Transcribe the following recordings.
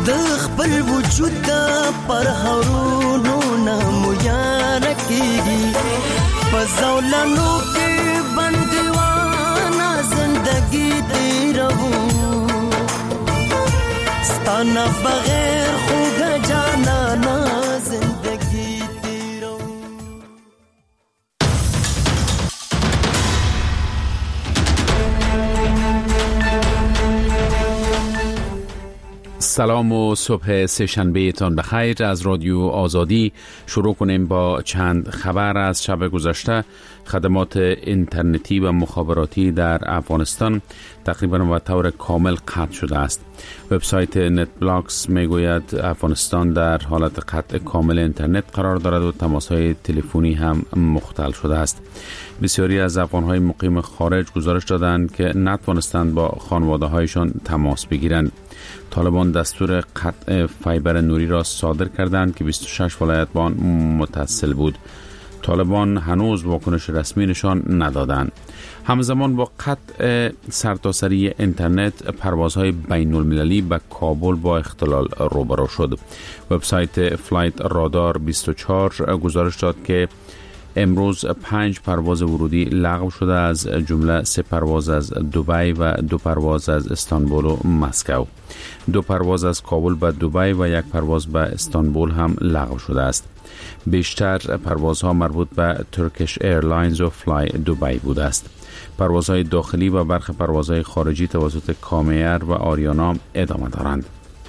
د خپل وجود پر هرونو نمویان کیږي پزولانو کې بندوانه زندگی تیرو ستانا بغیر خوږ جانانا زندگی تیرو. سلام و صبح سه‌شنبه تان بخیر. از رادیو آزادی شروع کنیم با چند خبر از شب گذشته. خدمات اینترنتی و مخابراتی در افغانستان تقریبا به طور کامل قطع شده است. وبسایت نت بلاکس میگوید افغانستان در حالت قطع کامل اینترنت قرار دارد و تماس‌های تلفنی هم مختل شده است. بسیاری از افغان‌های مقیم خارج گزارش دادند که نتوانستند با خانواده‌هایشان تماس بگیرند. طالبان دستور قطع فایبر نوری را صادر کردند که 26 ولایت با آن متصل بود. طالبان هنوز واکنش رسمی نشان ندادند. همزمان با قطع سرتاسری اینترنت پروازهای بین المللی به کابل با اختلال روبرو شد. وبسایت فلایت رادار 24 گزارش داد که امروز 5 پرواز ورودی لغو شده، از جمله 3 پرواز از دبی و 2 پرواز از استانبول و مسکو. 2 پرواز از کابل به دبی و 1 پرواز به استانبول هم لغو شده است. بیشتر پروازها مربوط به ترکیش ایرلاینز و فلای دبی بوده است. پروازهای داخلی و برخی پروازهای خارجی توسط کامیر و آریانا ادامه دارند.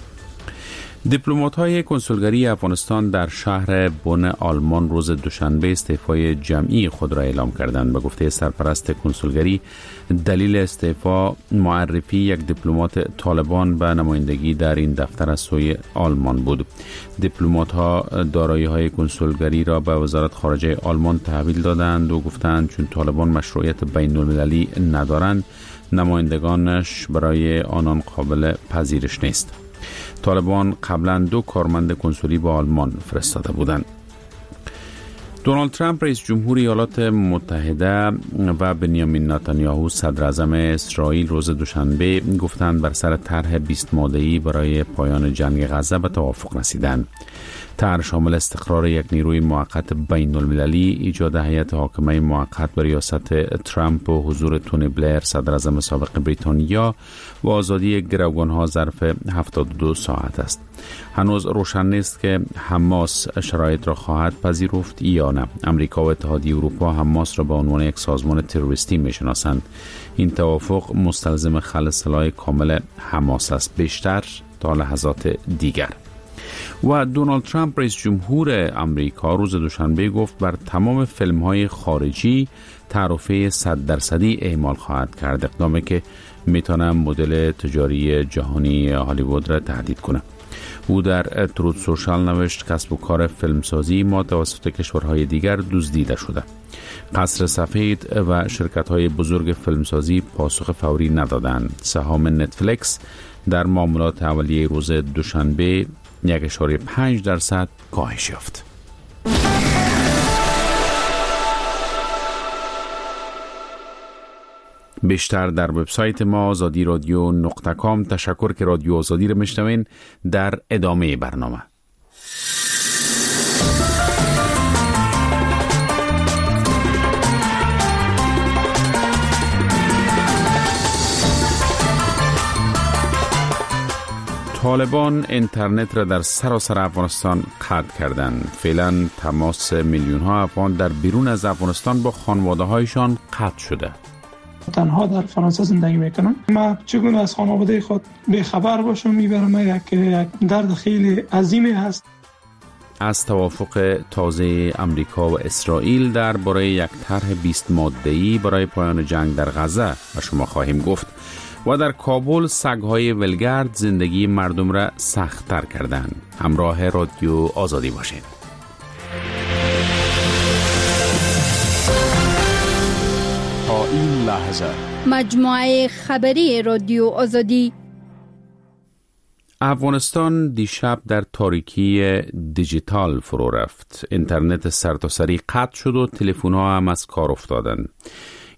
دیپلمات‌های کنسولگری افغانستان در شهر بن آلمان روز دوشنبه استعفای جمعی خود را اعلام کردند. به گفته سرپرست کنسولگری، دلیل استعفا معرفی یک دیپلمات طالبان به نمایندگی در این دفتر از سوی آلمان بود. دیپلمات‌ها دارایی‌های کنسولگری را به وزارت خارجه آلمان تحویل دادند و گفتند چون طالبان مشروعیت بین‌المللی ندارند، نمایندگانش برای آنان قابل پذیرش نیست. طالبان قبلا 2 کارمند کنسولی به آلمان فرستاده بودند. دونالد ترامپ رئیس جمهور ایالات متحده و بنیامین نتانیاهو صدر اعظم اسرائیل روز دوشنبه گفتند بر سر طرح 20 ماده‌ای برای پایان جنگ غزه به توافق رسیدند. طرح شامل استقرار یک نیروی موقت بین المللی، ایجاد هیئت حاکمه موقت به ریاست ترامپ و حضور تونی بلیر صدر اعظم سابق بریتانیا و آزادی گروگانها ظرف 72 ساعت است. هنوز روشن نیست که حماس شرایط را خواهد پذیرفت یا نه. امریکا و اتحادیه اروپا حماس را به عنوان یک سازمان تروریستی میشناسند. این توافق مستلزم خلع سلاح کامل حماس است، بیشتر تا لحظات دیگر. و دونالد ترامپ رئیس جمهور آمریکا روز دوشنبه گفت بر تمام فیلم‌های خارجی تعرفه 100% اعمال خواهد کرد، اقدامی که میتونه مدل تجاری جهانی هالیوود را تهدید کنه. او در تروت سوشال نوشت کسب و کار فیلمسازی ما توسط کشورهای دیگر دزدیده شده. قصر سفید و شرکت‌های بزرگ فیلمسازی پاسخ فوری ندادند. سهام نتفلیکس در معاملات اولیه روز دوشنبه 1.5% کاهش یافت. بیشتر در وبسایت ما azadiradyo.com. تشکر که رادیو آزادی را میشنوین. در ادامه برنامه طالبان اینترنت را در سراسر افغانستان قطع کردند. فعلا تماس میلیون ها افغان در بیرون از افغانستان با خانواده هایشان قطع شده. تنها در فرانسه زندگی میکنم. ما چگونه از خانواده خود بیخبر باشم، میبرم یک درد خیلی عظیمی هست. از توافق تازه امریکا و اسرائیل درباره یک طرح 20 ماده‌ای برای پایان جنگ در غزه و شما خواهیم گفت. و در کابل سگ‌های ولگرد زندگی مردم را سخت‌تر کردند. همراه رادیو آزادی باشید. تا این لحظه مجموعه خبری رادیو آزادی. افغانستان دیشب در تاریکی دیجیتال فرو رفت. اینترنت سرتاسری قطع شد و تلفن‌ها هم از کار افتادند.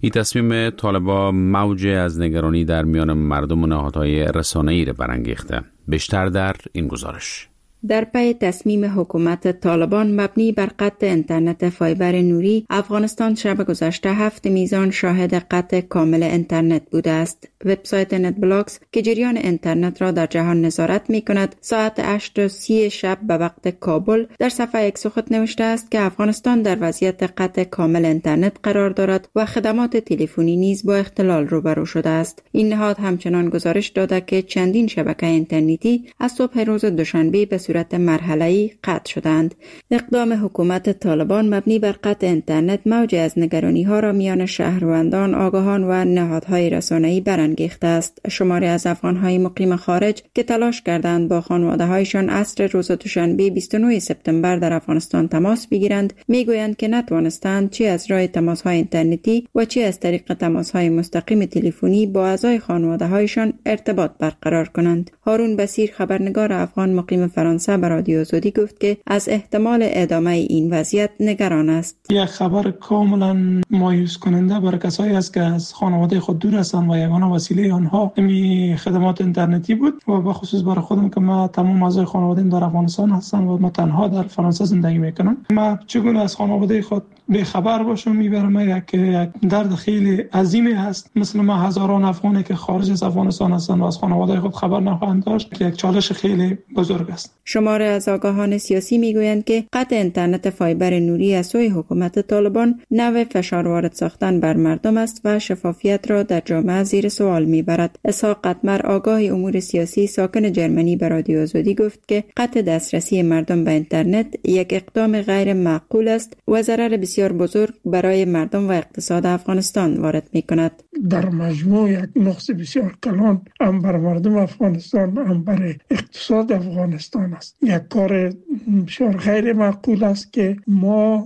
این تصمیم طالبان موج از نگرانی در میان مردم و نهادهای رسانه‌ای را برانگیخته. بیشتر در این گزارش. در پی تصمیم حکومت طالبان مبنی بر قطع اینترنت فایبر نوری، افغانستان شب گذشته 7 میزان شاهد قطع کامل اینترنت بوده است. وبسایت نت بلاکس که جریان اینترنت را در جهان نظارت می کند، ساعت 8:30 شب به وقت کابل در صفحه ایکس خود نوشته است که افغانستان در وضعیت قطع کامل اینترنت قرار دارد و خدمات تلفنی نیز با اختلال روبرو شده است. این نهاد همچنان گزارش داده که چندین شبکه اینترنتی از صبح روز دوشنبه به صورت مرحله‌ای قطع شدند. اقدام حکومت طالبان مبنی بر قطع اینترنت موج از نگرانی‌ها را میان شهروندان، آگاهان و نهادهای رسانه‌ای برانگیخته است. شماری از افغان‌های مقیم خارج که تلاش کردند با خانواده‌هایشان عصر روز دوشنبه 29 سپتامبر در افغانستان تماس بگیرند، میگویند که نتوانستند چه از راه تماس‌های اینترنتی و چه از طریق تماس‌های مستقیم تلفنی با اعضای خانواده‌هایشان ارتباط برقرار کنند. هارون بصیر، خبرنگار افغان مقیم فرانسه، به رادیو آزادی گفت که از احتمال ادامه این وضعیت نگران است. یک خبر کاملا مایوس کننده برای کسایی است که از خانواده خود دور هستند و یگانه وسیله آنها همین خدمات اینترنتی بود و به خصوص برای خودم که ما تمام اعضای خانواده‌ام در افغانستان هستم و ما تنها در فرانسه زندگی میکنم. ما چگونه از خانواده خود به خبر باشم میبرم یک درد خیلی عظیمی است. مثل ما هزاران افغانی که خارج از افغانستان هستند و از خانواده خود خبر نخواهند داشت که یک چالش خیلی بزرگ است. شماره از آگاهان سیاسی میگویند که قطع اینترنت فایبر نوری از سوی حکومت طالبان نوع فشار وارد ساختن بر مردم است و شفافیت را در جامعه زیر سوال میبرد. اسحاق قطمر، آگاه امور سیاسی ساکن جرمنی، به رادیو آزادی گفت که قطع دسترسی مردم به اینترنت یک اقدام غیر معقول است و ضرر بسیار بزرگ برای مردم و اقتصاد افغانستان وارد میکند. در مجموع یک نقص بسیار کلان هم بر مردم افغانستان هم بر اقتصاد افغانستان است. یک کار بسیار غیر معقول است که ما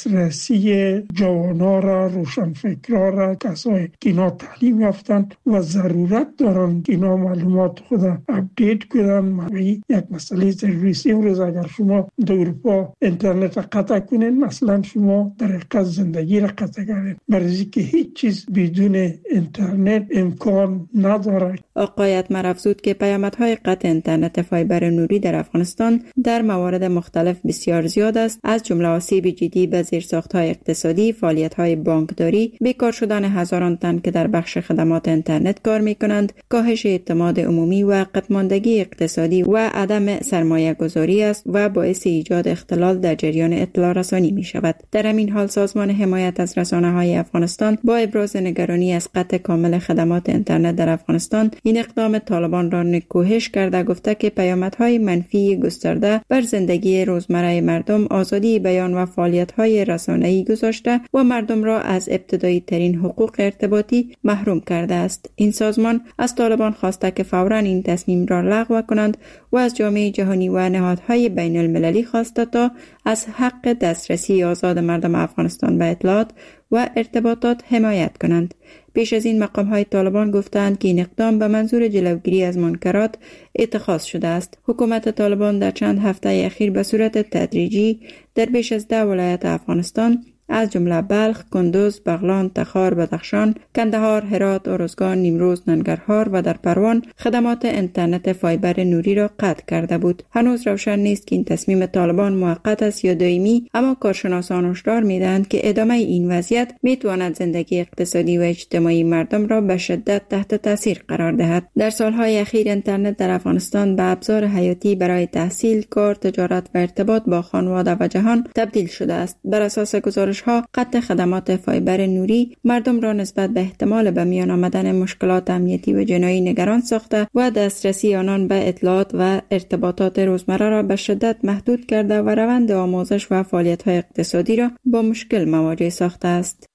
دسترسی جوانان را، روشنفکران را، کسایی که اینا تعلیم یافتند و ضرورت دارند که اینا معلومات خود اپدیت کنند، یک مسئله ضروری است. امروز اگر شما در اروپا اینترنت را قطع کنید، مثلا شما در حقیقت زندگی را قطع کردید، برای که هیچ چیز بدون اینترنت امکان ندارد. آقای اتمر افزود که پیامدهای قطع اینترنت فایبر نوری در افغانستان در موارد مختلف بسیار زیاد است، از جمله آسیب جدی به زیرساخت‌های اقتصادی، فعالیت‌های بانکداری، بیکار شدن هزاران تن که در بخش خدمات اینترنت کار می‌کنند، کاهش اعتماد عمومی و عقب‌ماندگی اقتصادی و عدم سرمایه‌گذاری است و باعث ایجاد اختلال در جریان اطلاع رسانی می‌شود. در همین حال سازمان حمایت از رسانه‌های افغانستان با ابراز نگرانی از قطع کامل خدمات اینترنت در افغانستان این اقدام طالبان را نکوهش کرده گفته که پیامدهای منفی گسترده بر زندگی روزمره مردم، آزادی بیان و فعالیت‌های رسانه‌ای گذاشته و مردم را از ابتدایی ترین حقوق ارتباطی محروم کرده است. این سازمان از طالبان خواسته که فوراً این تصمیم را لغو کنند و از جامعه جهانی و نهادهای بین المللی خواسته تا از حق دسترسی آزاد مردم افغانستان به اطلاعات و ارتباطات حمایت کنند. پیش از این مقام‌های طالبان گفتند که این اقدام به منظور جلوگیری از منکرات اتخاذ شده است. حکومت طالبان در چند هفته اخیر به صورت تدریجی در بیش از 10 ولایت افغانستان از جمله بلخ، کندوز، بغلان، تخار، بدخشان، کندهار، هرات، ارزگان، نیمروز، ننگرهار و در پروان خدمات اینترنت فایبر نوری را قطع کرده بود. هنوز روشن نیست که این تصمیم طالبان موقت است یا دائمی، اما کارشناسان هشدار می‌دهند که ادامه این وضعیت می‌تواند زندگی اقتصادی و اجتماعی مردم را به شدت تحت تاثیر قرار دهد. در سالهای اخیر اینترنت در افغانستان به ابزار حیاتی برای تحصیل، کار، تجارت و ارتباط با خانواده و جهان تبدیل شده است. بر اساس گزارش‌ها قطع خدمات فایبر نوری مردم را نسبت به احتمال به میان آمدن مشکلات امنیتی و جنایی نگران ساخته و دسترسی آنان به اطلاعات و ارتباطات روزمره را به شدت محدود کرده و روند آموزش و فعالیت‌های اقتصادی را با مشکل مواجه ساخته است.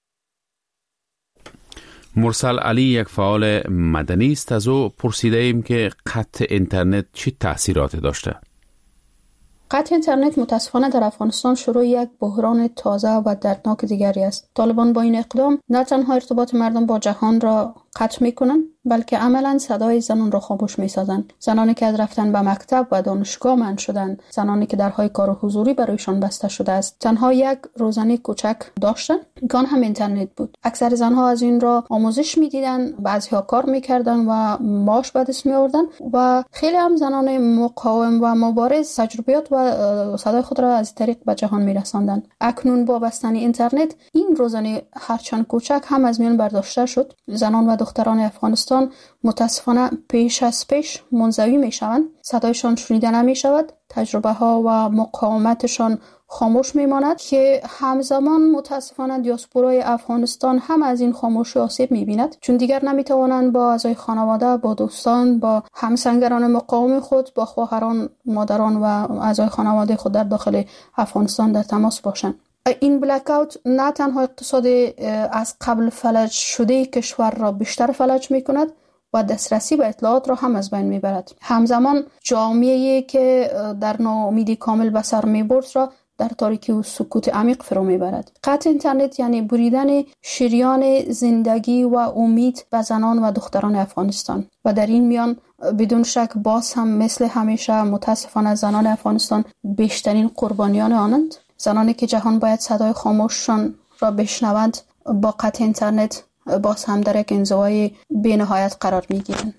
مرسل علی، یک فعال مدنی است. از او پرسیده ایم که قطع اینترنت چه تأثیراتی داشته؟ قطع اینترنت متاسفانه در افغانستان شروع یک بحران تازه و دردناک دیگری است. طالبان با این اقدام نه تنها ارتباط مردم با جهان را قطع میکنن، بلکه عملا صدای زنان را خاموش میسازن. زنانی که از رفتن به مکتب و دانشگاه منع شدن، زنانی که درهای کار و حضوری برایشان بسته شده است، تنها یک روزنه کوچک داشتن که آن هم اینترنت بود. اکثر زنها از این را آموزش میدیدن، بعضیها کار میکردن و معاش به دست میآوردن و خیلی هم زنان مقاوم و مبارز تجربیات و صدای خود را از طریق به جهان میرساندن. اکنون با بستن اینترنت این روزنه هرچند کوچک هم از میان برداشته شد. زنان و دختران افغانستان متاسفانه پیش از پیش منزوی می شوند. صدایشان شنیده نمی شود، تجربه ها و مقاومتشان خاموش می ماند که همزمان متاسفانه دیاسپورای افغانستان هم از این خاموشی آسیب می بیند، چون دیگر نمی توانند با اعضای خانواده، با دوستان، با همسنگران مقاوم خود، با خواهران، مادران و اعضای خانواده خود در داخل افغانستان در تماس باشند. این بلک اوت نه تنها اقتصاد از قبل فلج شده کشور را بیشتر فلج می کند و دسترسی به اطلاعات را هم از بین می برد. همزمان جامعه‌ای که در ناامیدی کامل به سر می برد را در تاریکی و سکوت عمیق فرو می برد. قطع اینترنت یعنی بریدن شریان زندگی و امید به زنان و دختران افغانستان و در این میان بدون شک باز هم مثل همیشه متاسفانه زنان افغانستان بیشترین قربانیان آنند. زنانی که جهان باید صدای خاموششان را بشنوند با قطع اینترنت باز هم در یک انزوای بی نهایت قرار می گیرند.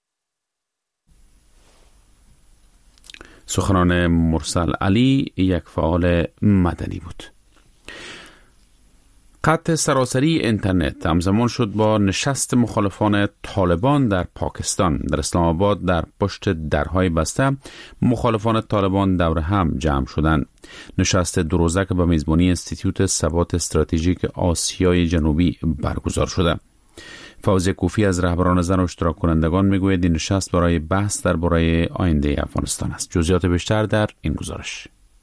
سخنان مرسل علی یک فعال مدنی بود. قطع سراسری اینترنت همزمان شد با نشست مخالفان طالبان در پاکستان. در اسلام آباد در پشت درهای بسته مخالفان طالبان دور هم جمع شدند. نشست دو روزه که به میزبانی انستیتوت ثبات استراتژیک آسیای جنوبی برگزار شده. فوزیه کوفی از رهبران زن و اشتراک کنندگان میگوید این نشست برای بحث درباره آینده افغانستان است. جزئیات بیشتر در این گزارش.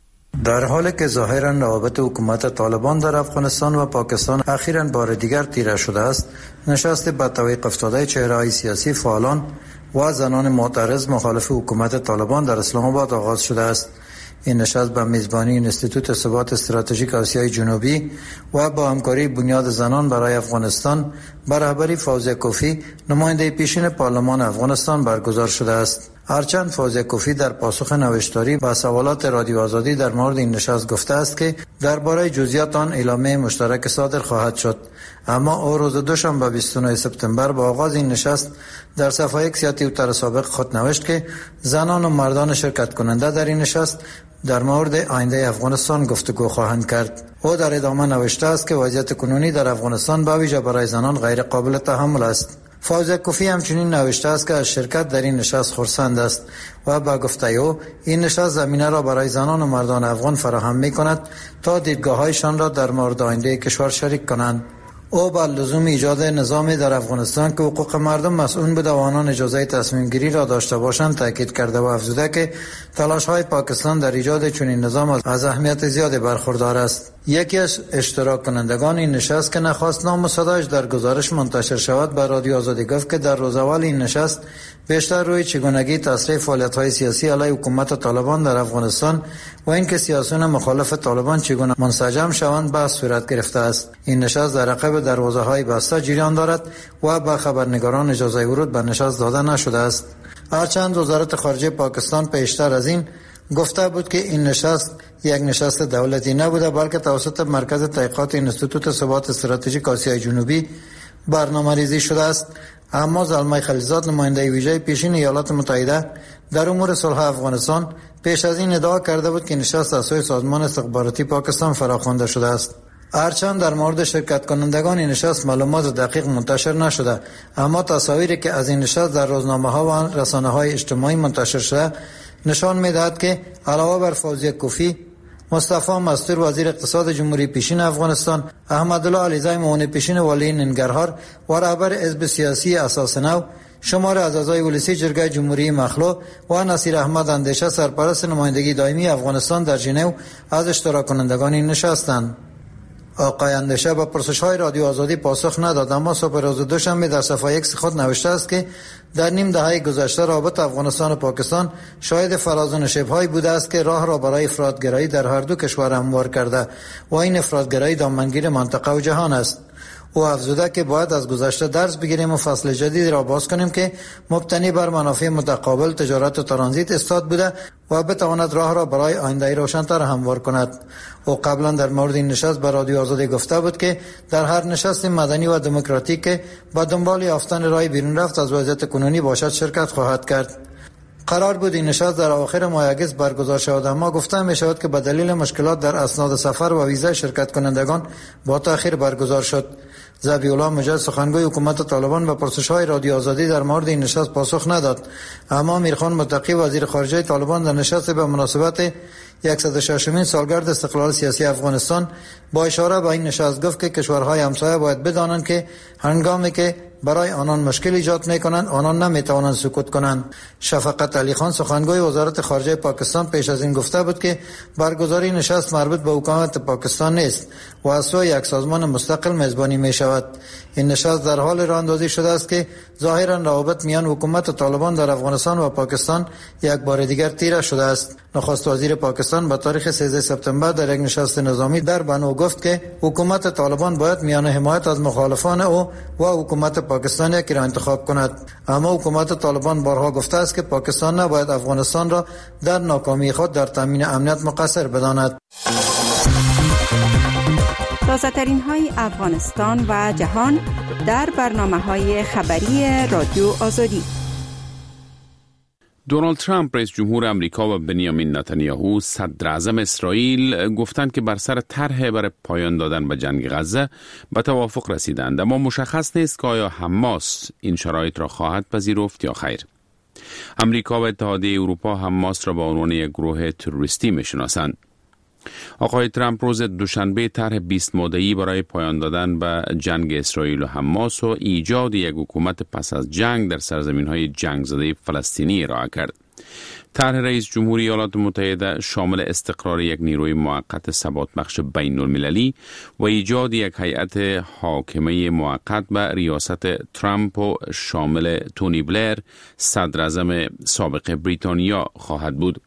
در حالی که ظاهرا روابط حکومت طالبان در افغانستان و پاکستان اخیراً بار دیگر تیره شده است، نشست به توقیف افتاده چهره‌های سیاسی، فعالان و زنان معترض مخالف حکومت طالبان در اسلام آباد آغاز شده است. این نشست به میزبانی انستیتوت ثبات استراتژیک آسیای جنوبی و با همکاری بنیاد زنان برای افغانستان به رهبری فوزیه کوفی، نماینده پیشین پارلمان افغانستان برگزار شده است. هرچند فوزیه کوفی در پاسخ نوشتاری به سوالات رادیو آزادی در مورد این نشست گفته است که درباره جزئیات آن اعلامیه مشترک صادر خواهد شد، اما او روز دوشنبه 29 سپتامبر با آغاز این نشست در صفحه اکس یا توییتر سابق خود نوشت که زنان و مردان شرکت کننده در این نشست در مورد آینده افغانستان گفتگو خواهند کرد. او در ادامه نوشته است که وضعیت کنونی در افغانستان به ویژه برای زنان غیر قابل تحمل است. فوزیه کوفی همچنین نوشته است که از شرکت در این نشست خرسند است و با گفته او این نشست زمینه را برای زنان و مردان افغان فراهم می کند تا دیدگاه‌هایشان را در مورد آینده کشور شریک کنند. او با لزوم ایجاد نظامی در افغانستان که حقوق مردم مسئول بوده و آنان اجازه تصمیم گیری را داشته باشند تاکید کرده و افزوده که تلاش‌های پاکستان در ایجاد چنین نظام از اهمیت زیادی برخوردار است. یکی از اشتراک کنندگان این نشست که نخواست نام و صدایش در گزارش منتشر شود به رادیو آزادی گفت که در روز اول این نشست بیشتر روی چگونگی تصریح فعالیت‌های سیاسی علیه حکومت طالبان در افغانستان و اینکه سیاسیون مخالف طالبان چگونه منسجم شوند بحث صورت گرفته است. این نشست در عقب دروازه‌های بسته جریان دارد و به خبرنگاران اجازه ورود به نشست داده نشده است. هرچند وزارت خارجه پاکستان پیشتر از این گفته بود که این نشست یک نشست دولتی نبوده بلکه توسط مرکز تحقیقات انستیتوت ثبات استراتژیک آسیای جنوبی برنامه‌ریزی شده است، اما زلمه خلیلزاد نماینده ویژه پیشین ایالات متحده در امور صلح افغانستان پیش از این ادعا کرده بود که نشست از سوی سازمان استخباراتی پاکستان فراخوانده شده است. هرچند در مورد شرکت کنندگان این نشست معلومات دقیق منتشر نشده، اما تصاویری که از این نشست در روزنامه‌ها و رسانه‌های اجتماعی منتشر شده نشان می‌دهد که علاوه بر فوزیه کوفی، مصطفی مستور وزیر اقتصاد جمهوری پیشین افغانستان، احمدالله علیزی معاون پیشین والی ننگرهار و رهبر حزب سیاسی اساس نو، شمار از اعضای ولسی جرگه جمهوری مخلو و نصیر احمد اندیشه سرپرست نمایندگی دائمی افغانستان در ژنو از اشتراک کنندگان این نشستند. آقای اندیشه به پرسش‌های رادیو آزادی پاسخ نداد، اما صبح روز دوشنبه در صفحه اکس خود نوشته است که در نیم دهه گذشته رابطه افغانستان و پاکستان شاهد فراز و نشیب‌هایی بوده است که راه را برای افراط‌گرایی در هر دو کشور هموار کرده و این افراط‌گرایی دامنگیر منطقه و جهان است. او افزوده که باید از گذشته درس بگیریم و فصل جدید را باز کنیم که مبتنی بر منافع متقابل، تجارت و ترانزیت استاد بوده و بتواند راه را برای آینده روشن‌تر هموار کند. او قبلا در مورد این نشست به رادیو آزادی گفته بود که در هر نشست مدنی و دموکراتیک که به دنبال یافتن راه بیرون رفت از وضعیت کنونی باشد شرکت خواهد کرد. قرار بود این نشست در اواخر ماه اگست برگزار شود، اما گفته می شود که به دلیل مشکلات در اسناد سفر و ویزای شرکت کنندگان با تأخیر برگزار شد. ذبیح‌الله مجاهد سخنگوی حکومت طالبان به پرسش‌های رادیو آزادی در مورد این نشست پاسخ نداد، اما امیرخان متقی وزیر خارجه طالبان در نشست به مناسبت 106مین سالگرد استقلال سیاسی افغانستان با اشاره به این نشست گفت که کشورهای همسایه باید بدانند که هنگامی که برای آنان مشکل ایجاد می‌کنند آنان نمی‌توانند سکوت کنند. شفقت علی خان سخنگوی وزارت خارجه پاکستان پیش از این گفته بود که برگزاری نشست مربوط به حکومت پاکستان نیست و از سوی یک سازمان مستقل میزبانی می‌شود. این نشست در حال راهاندازی شده است که ظاهراً روابط میان حکومت طالبان در افغانستان و پاکستان یک بار دیگر تیره شده است. نخست وزیر پاکستان به تاریخ 13 سپتامبر در یک نشست نظامی در بنو گفت که حکومت طالبان باید میان حمایت از مخالفان او و حکومت پاکستان یکی را انتخاب کند، اما حکومت طالبان بارها گفته است که پاکستان نباید افغانستان را در ناکامی خود در تامین امنیت مقصر بداند. تازه‌ترین های افغانستان و جهان در برنامه‌های خبری رادیو آزادی. دونالد ترامپ رئیس جمهور امریکا و بنیامین نتانیاهو صدر اعظم اسرائیل گفتند که بر سر طرح برای پایان دادن به جنگ غزه به توافق رسیدند، اما مشخص نیست که آیا حماس این شرایط را خواهد پذیرفت یا خیر. امریکا و اتحادیه اروپا حماس را به عنوان یک گروه تروریستی می‌شناسند. آقای ترامپ روز دوشنبه طرح 20 ماده‌ای برای پایان دادن به جنگ اسرائیل و حماس و ایجاد یک حکومت پس از جنگ در سرزمین‌های جنگ زده فلسطینی ارائه کرد. طرح رئیس جمهور ایالات متحده شامل استقرار یک نیروی موقت ثبات بخش بین المللی و ایجاد یک هیئت حاکمه موقت به ریاست ترامپ و شامل تونی بلیر صدر اعظم سابق بریتانیا خواهد بود.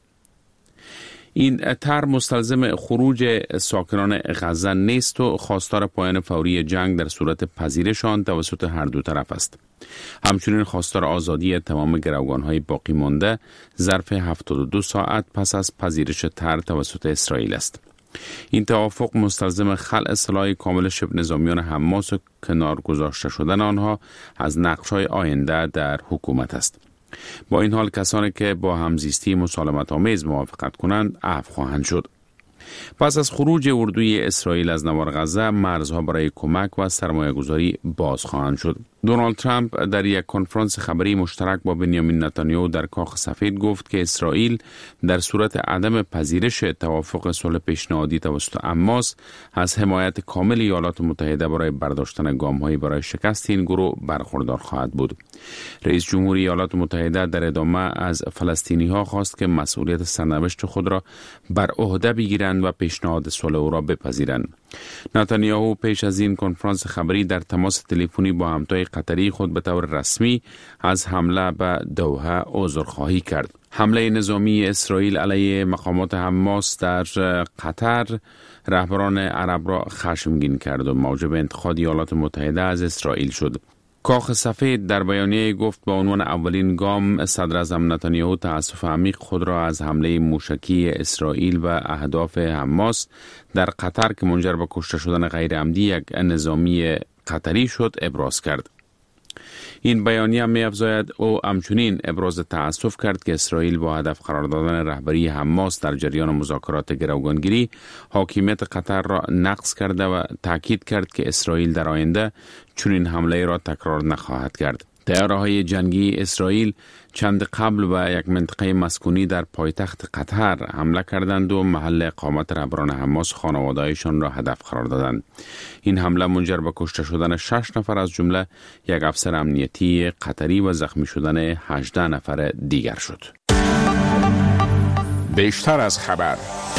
این طرح مستلزم خروج ساکنان غزه نیست و خواستار پایان فوری جنگ در صورت پذیرش آن توسط هر دو طرف است. همچنین خواستار آزادی تمام گروگان‌های باقی مانده ظرف 72 ساعت پس از پذیرش طرح توسط اسرائیل است. این توافق مستلزم خلع سلاح کامل شبه نظامیان حماس و کنار گذاشته شدن آنها از نقش‌های آینده در حکومت است. با این حال کسانی که با همزیستی مسالمت آمیز موافقت کنند عفو خواهند شد. پس از خروج اردوی اسرائیل از نوار غزه مرزها برای کمک و سرمایه‌گذاری باز خواهند شد. دونالد ترامپ در یک کنفرانس خبری مشترک با بنیامین نتانیاهو در کاخ سفید گفت که اسرائیل در صورت عدم پذیرش توافق صلح پیشنهادی توسط حماس از حمایت کامل ایالات متحده برای برداشتن گام‌هایی برای شکست این گروه برخوردار خواهد بود. رئیس جمهور ایالات متحده در ادامه از فلسطینی‌ها خواست که مسئولیت سرنوشت خود را بر عهده بگیرند و پیشنهاد صلح او را بپذیرند. نتانیاهو پیش از این کنفرانس خبری در تماس تلفنی با همتای قطری خود به طور رسمی از حمله به دوحه عذرخواهی کرد. حمله نظامی اسرائیل علیه مقامات حماس در قطر رهبران عرب را خشمگین کرد و موجب انتقاد ایالات متحده از اسرائیل شد. کاخ سفید در بیانیه گفت به عنوان اولین گام صدر اعظم نتانیاهو تأسف عمیق خود را از حمله موشکی اسرائیل و اهداف حماس در قطر که منجر به کشته شدن غیر عمدی یک نظامی قطری شد ابراز کرد. این بیانیه می‌افزاید او همچنین ابراز تأسف کرد که اسرائیل با هدف قرار دادن رهبری حماس در جریان مذاکرات گروگانگیری حاکمیت قطر را نقض کرده و تاکید کرد که اسرائیل در آینده چنین حمله را تکرار نخواهد کرد. طیاره‌های جنگی اسرائیل چند قبل به یک منطقه مسکونی در پایتخت قطر حمله کردند و محل اقامت رهبران حماس خانواده‌هایشان را هدف قرار دادند. این حمله منجر به کشته شدن 6 نفر از جمله یک افسر امنیتی قطری و زخمی شدن 18 نفر دیگر شد. بیشتر از خبر.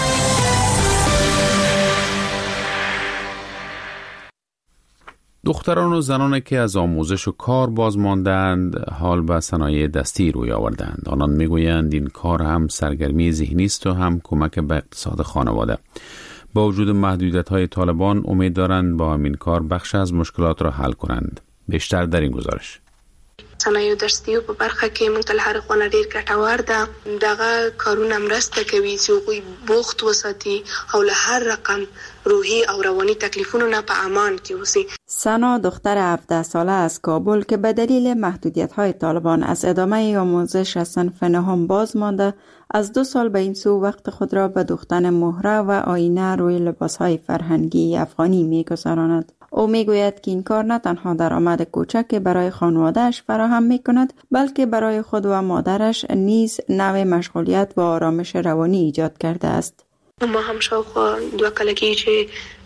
دختران و زنانی که از آموزش و کار باز ماندند حال به صنایع دستی روی آوردند. آنان میگویند این کار هم سرگرمی ذهنی است و هم کمک به اقتصاد خانواده. با وجود محدودیت‌های طالبان امید دارند با همین کار بخش از مشکلات را حل کنند. بیشتر در این گزارش. صنایع دستیو په برخه کې موږ ته هر خونه ډیر ګټور ده. دغه کارونه مرسته کوي چې هغوی بوخت وساتي او له هر رقم روحی او روانی تکلیفونو نه په امان کې اوسي. سنا دختر 17 ساله از کابل که به دلیل محدودیت‌های طالبان از ادامه آموزش از صنف نهم باز مانده، از 2 سال به این سو وقت خود را به دوختن مهره و آینه روی لباس‌های فرهنگی افغانی می‌گذراند. او میگوید که این کار نه تنها درآمد کوچک برای خانواده‌اش فراهم می‌کند، بلکه برای خود و مادرش نیز نوع مشغولیت و آرامش روانی ایجاد کرده است. ما هم شاوخوا 2 کاله کې چې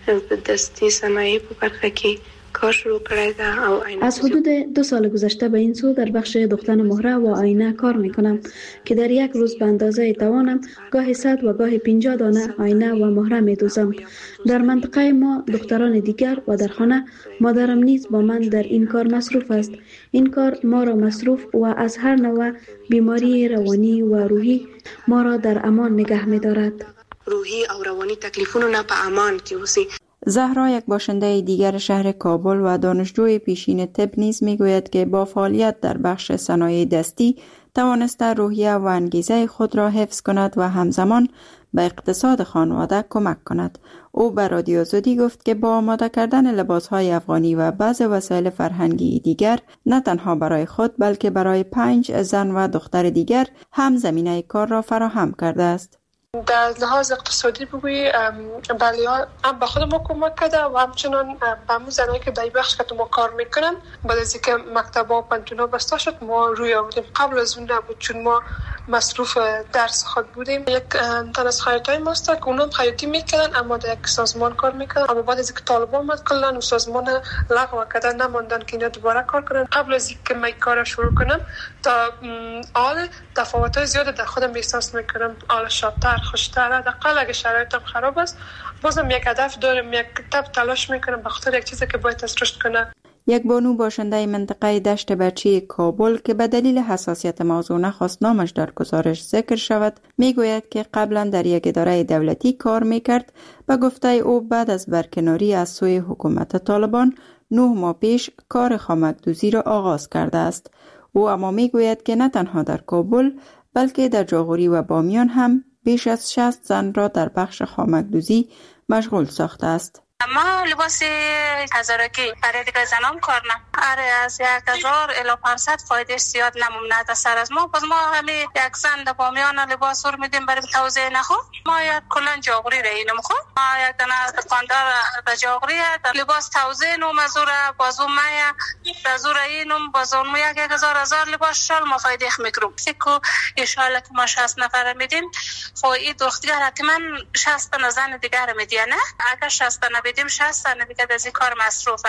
دستی صنایع په برخه کې کار شروع کړی ده او از حدود 2 سال گذشته به این سو در بخش دوختن مهره و آینه کار میکنم که در یک روز به اندازه توانم گاهی 100 و گاهی 50 دانه آینه و مهره میدوزم. در منطقه ما دختران دیگر و در خانه مادرم نیز با من در این کار مصروف است. این کار ما را مصروف و از هر نوع بیماری روانی و روحی ما را در امان نگه می‌دارد. روحی او روانی تکلیفونو نه په امان کې اوسي. زهرا، یک باشنده دیگر شهر کابل و دانشجوی پیشین طب نیز میگوید که با فعالیت در بخش صنایع دستی توانسته روحیه و انگیزه خود را حفظ کند و همزمان به اقتصاد خانواده کمک کند. او به رادیو آزادی گفت که با آماده کردن لباسهای افغانی و بعض وسایل فرهنگی دیگر نه تنها برای خود بلکه برای 5 زن و دختر دیگر هم زمینه کار را فراهم کرده است. در لحاظ اقتصادی بگویی بله هم به خود ما کمک کرده و همچنان به همون زنایی که در بخش که ما کار میکنن بعد از اینکه مکتب ها و پنتونا بسته شد ما روی آوردیم. قبل از اون نبود چون ما مصروف درس خود بودیم. یک تن از خیاطای ماست که اونم خیاطی میکردن اما در یک سازمان کار میکردن، اما بعد از اینکه طالبان اومد کلا سازمان لغو کردن نموندن که اینا دوباره کار کنن. قبل از اینکه من کار شروع کنم تا حال تفاوت‌های زیاد در خودم احساس میکنم. حالا شادتر خوشتر، حداقل اگه شرایطم خراب است بازم یک هدف دارم، یک تب تلاش میکنم به خاطر یک چیزی که باید از رشد کنه. یک بانو باشنده منطقه دشت برچی کابل که به دلیل حساسیت موضوع نخواست نامش در گزارش ذکر شود میگوید که قبلا در یک اداره دولتی کار میکرد. به گفته او بعد از برکناری از سوی حکومت طالبان 9 ماه پیش کار خامک‌دوزی را آغاز کرده است. او اما میگوید که نه تنها در کابل بلکه در جاغوری و بامیان هم بیش از 60 زن را در بخش خامک‌دوزی مشغول ساخته است. ما لباس هزارکی برای دیگه زنان کار نه. از 1000 الی 500 فایده زیاد نمونه در سر از ما. باز ما همه یک زن در بامیان لباس رو میدیم برای توزیع نخو. ما یک کلن جاغوری رهینم خو. ما یک دانه دکاندار در جاغوری در لباس توزیع نو مزور بازو مایا مزور اینم بازو ما 1000 لباس شال ما فایده میکرم. فکر ان شاء الله که ما 60 نفر میدیم. خو این دختر حتما 60 زن دیگر میدین نه. اگر 60 بدیم 60 دیگه از این کار مصروفه.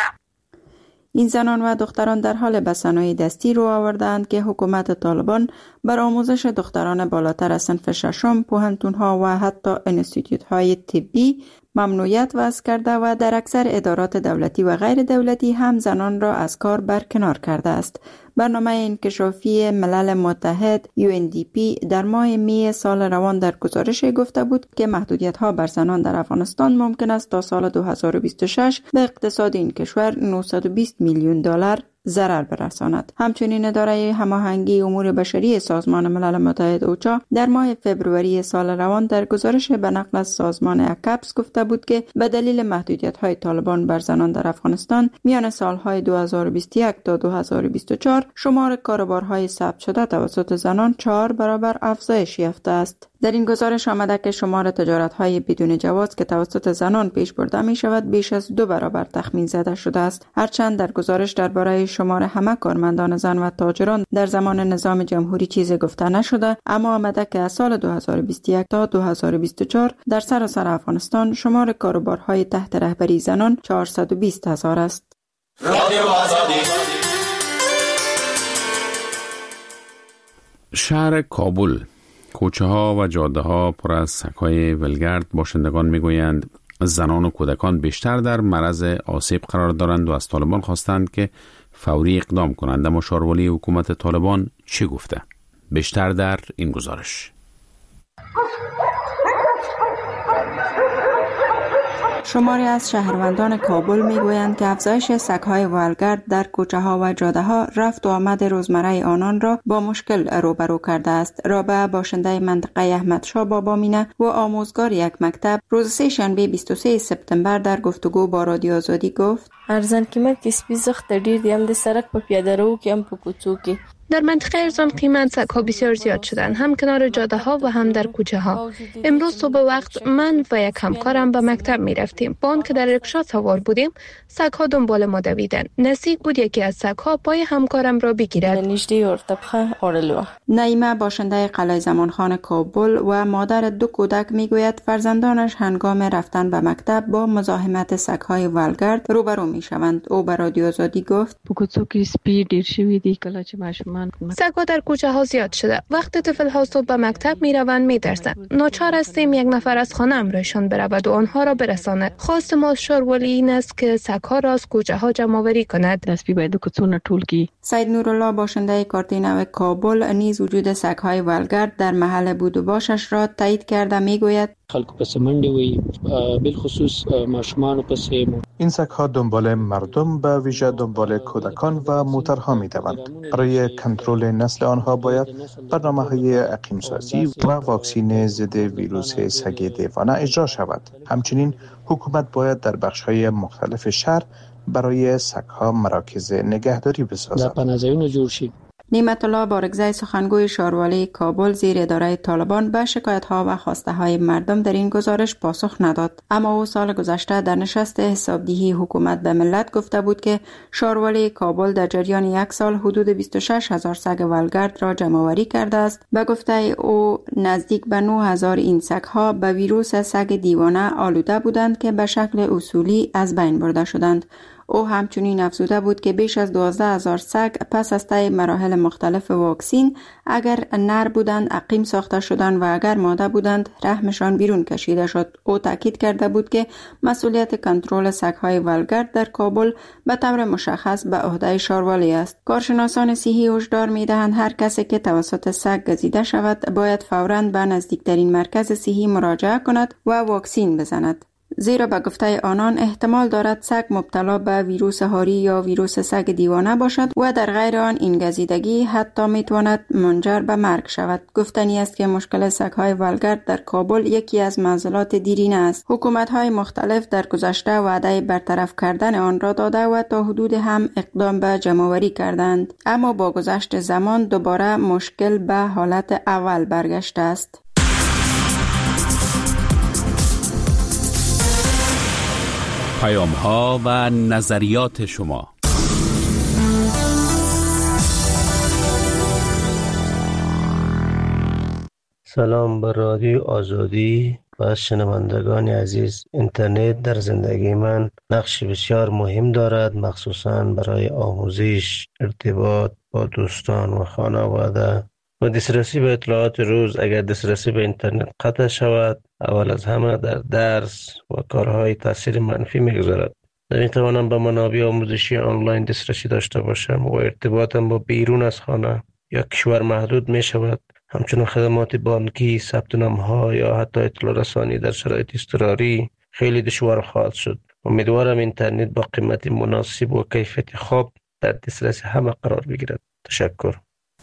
این زنان و دختران در حال به صنایع دستی رو آوردند که حکومت طالبان بر آموزش دختران بالاتر از صنف ششم پوهنتون‌ها و حتی انستیتوت‌های طبی ممنوعیت وضع کرده و در اکثر ادارات دولتی و غیر دولتی هم زنان را از کار برکنار کرده است. برنامه انکشافی ملل متحد UNDP در ماه می سال روان در گزارش گفته بود که محدودیت‌ها بر زنان در افغانستان ممکن است تا سال 2026 به اقتصاد این کشور 920 میلیون دلار ضرر برساند. همچنین اداره هماهنگی امور بشری سازمان ملل متحد اوچا در ماه فوریه سال روان در گزارش به نقل از سازمان اکپس گفته بود که به دلیل محدودیت‌های طالبان بر زنان در افغانستان میان سالهای 2021 تا 2024 شمار کاروبارهای ثبت شده توسط زنان 4 برابر افزایش یافته است. در این گزارش آمده که شمار تجارت‌های بدون جواز که توسط زنان پیش برده می شود بیش از 2 برابر تخمین زده شده است. هرچند در گزارش درباره شمار همه کارمندان زن و تاجران در زمان نظام جمهوری چیزی گفته نشده، اما آمده که از سال 2021 تا 2024 در سراسر افغانستان شمار کاروبارهای تحت رهبری زنان 420,000 است. شهر کابل، کوچه ها و جاده ها پر از سگ‌های ولگرد. باشندگان میگویند زنان و کودکان بیشتر در معرض آسیب قرار دارند و از طالبان خواستند که فوری اقدام کنند. اما شاروالی حکومت طالبان چی گفته؟ بیشتر در این گزارش. شماری از شهروندان کابل میگویند که افزایش سگ‌های ولگرد در کوچه‌ها و جاده‌ها رفت و آمد روزمره آنان را با مشکل روبرو کرده است. رابعه باشنده منطقه احمدشاه بابامینه و آموزگار یک مکتب روز سه‌شنبه 23 سپتامبر در گفتگو با رادیو آزادی گفت: ارزان قیمت کې سپي زخت ډیر دي، هم د سړک په پیاده رو کې هم په کوڅو کې. در منطقه ارزان قیمت سگ‌ها بسیار زیاد شدند، هم کنار جاده ها و هم در کوچه ها. امروز صبح وقت من و یک همکارم به مکتب می رفتیم. با آن که در رکشا سوار بودیم، سگ‌ها دنبال ما دویدند. نزدیک بود یکی از سگ‌ها پای همکارم را بگیرد. نعیمه باشنده قلعه زمانخان کابل و مادر 2 کودک میگوید فرزندانش هنگام رفتن به مکتب با مزاحمت سگ‌های ولگرد روبرو میشوند. او به رادیو آزادی گفت: سگ‌ها در کوچه ها زیاد شده. وقتی طفل ها صبح به مکتب می روند می ترسند. ناچار هستیم یک نفر از خانه امرایشان برود و آنها را برساند. خواست ما شارولی این است که سگ‌ها را از کوچه ها جمع آوری کند. سید نورالله باشنده کارتینو کابل نیز وجود سگ‌های ولگرد در محل بود و باشش را تایید کرده میگوید: خلق پس منډه وي، بالخصوص ماشومان پس. این سگ‌ها دنبال مردم به ویژه دنبال کودکان و موترها می‌دوند. برای کنترل نسل آنها باید برنامه‌های اقیم‌سازی و واکسین ضد ویروس سگ دیوانه اجرا شود. همچنین حکومت باید در بخش‌های مختلف شهر برای سگ‌ها مراکز نگهداری بسازد. نعمت الله بارگزای سخنگوی شاروالی کابل زیر اداره طالبان به شکایت‌ها و خواسته‌های مردم در این گزارش پاسخ نداد. اما او سال گذشته در نشست حسابدهی حکومت به ملت گفته بود که شاروالی کابل در جریان یک سال حدود 26,000 سگ ولگرد را جمع‌آوری کرده است. به گفته او نزدیک به 9,000 این سگ‌ها به ویروس سگ دیوانه آلوده بودند که به شکل اصولی از بین برده شدند. او همچنین افزوده بود که بیش از 12,000 سگ پس از طی مراحل مختلف واکسین اگر نر بودند عقیم ساخته شدند و اگر ماده بودند رحمشان بیرون کشیده شد. او تاکید کرده بود که مسئولیت کنترل سگ‌های ولگرد در کابل به طور مشخص به عهده شاروالی است. کارشناسان صحی هشدار می‌دهند هر کسی که توسط سگ گزیده شود باید فوراً به نزدیکترین مرکز صحی مراجعه کند و واکسین بزند. زیرا به گفته آنان احتمال دارد سگ مبتلا به ویروس هاری یا ویروس سگ دیوانه باشد و در غیر آن این گزیدگی حتی میتواند منجر به مرگ شود. گفتنی است که مشکل سگ‌های ولگرد در کابل یکی از معضلات دیرینه است. حکومت‌های مختلف در گذشته وعده برطرف کردن آن را داده و تا حدود هم اقدام به جمع‌آوری کردند، اما با گذشت زمان دوباره مشکل به حالت اول برگشته است. پیام‌ها و نظریات شما. سلام بر رادیو آزادی و شنوندگان عزیز. اینترنت در زندگی من نقش بسیار مهم دارد، مخصوصاً برای آموزش، ارتباط با دوستان و خانواده و دسترسی به اطلاعات روز. اگر دسترسی به اینترنت قطع شود، اول از همه در درس و کارهای تاثیر منفی میگذارد. نمیتوانم به منابع آموزشی آنلاین دسترسی داشته باشم و ارتباطم با بیرون از خانه یا کشور محدود می شود. همچنین خدمات بانکی، ثبت نام‌ها یا حتی اطلاع رسانی در شرایط اضطراری خیلی دشوار خواهد شد. امیدوارم اینترنت با قیمت مناسب و کیفیت خوب در دسترس همه قرار بگیرد. تشکر.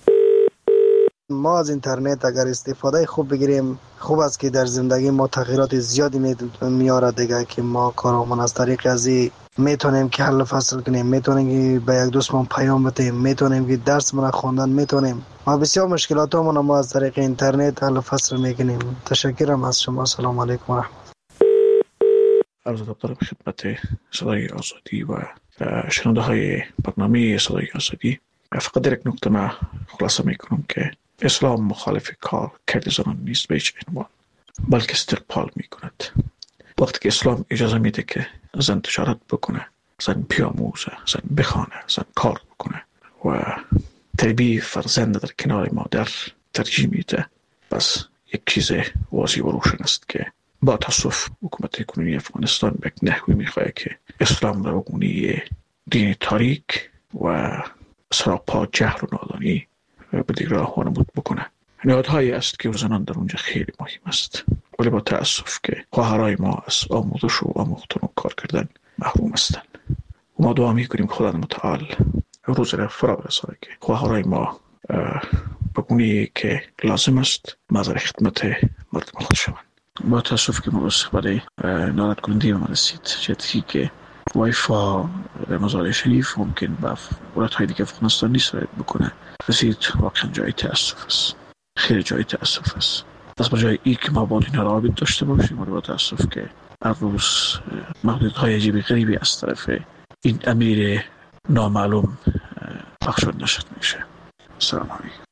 ما از اینترنت اگر استفاده خوب بگیریم خوب است که در زندگی ما تغییرات زیادی میاره دیگه، که ما کارامون از طریق ازی میتونیم که حل فصل کنیم، میتونیم که به یک دوستمون پیام بدیم، میتونیم که درسمون خوندن میتونیم. ما بسیار مشکلاتمون ما از طریق اینترنت حل فصل میکنیم. تشکرم از شما. سلام علیکم و رحمت. عرض ادب دارم خدمت صدای آزادی و شنونده های برنامه صدای آزادی. فقط در یک نکته ما خلاصه میکنم که اسلام مخالف کار کرد زنان نیست به هیچ عنوان، بلکه استقبال میکند. وقتی که اسلام اجازه میده که زن تجارت بکنه، زن بیاموزه، زن بخوانه، زن کار بکنه و تربیه فرزند در کنار مادر ترجیح میده، پس یک چیز واضح و روشن است که با تاسف حکومت کنونی افغانستان به یک نحوی میخواه که اسلام را بگونی دین تاریک و سراپا جهل و نادانی به دیگر راه وانمود بکنه. نهادهایی است که زنان در اونجا خیلی مهم است ولی با تأسف که خواهرای ما از آموزش و آموختن و کار کردن محروم هستند. ما دعا میکنیم خدا متعال روز را فرا برسانه که خواهرای ما به گونه‌ای که لازم است مظهر خدمت مردم خود شوند. با تأسف که مصاحبه ناراحت کننده ما رسید، جدی که وایفا در مزار شریف ممکن به ولایت‌های دیگه افغانستان نیست بکنه رسید. واقعا جای تأسف است، خیلی جای تأسف است. از بجای ای که ما با اینا رابط داشته باشیم، با تأسف که هر روز محدودیت‌های عجیبی غریبی از طرف این امیر نامعلوم بخشود نشد میشه. سلام علیکم.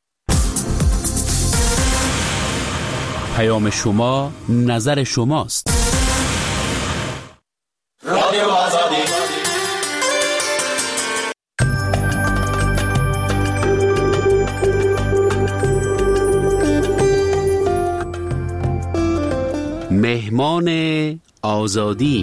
پیام شما نظر شماست. رادیو آزادی. مهمان آزادی.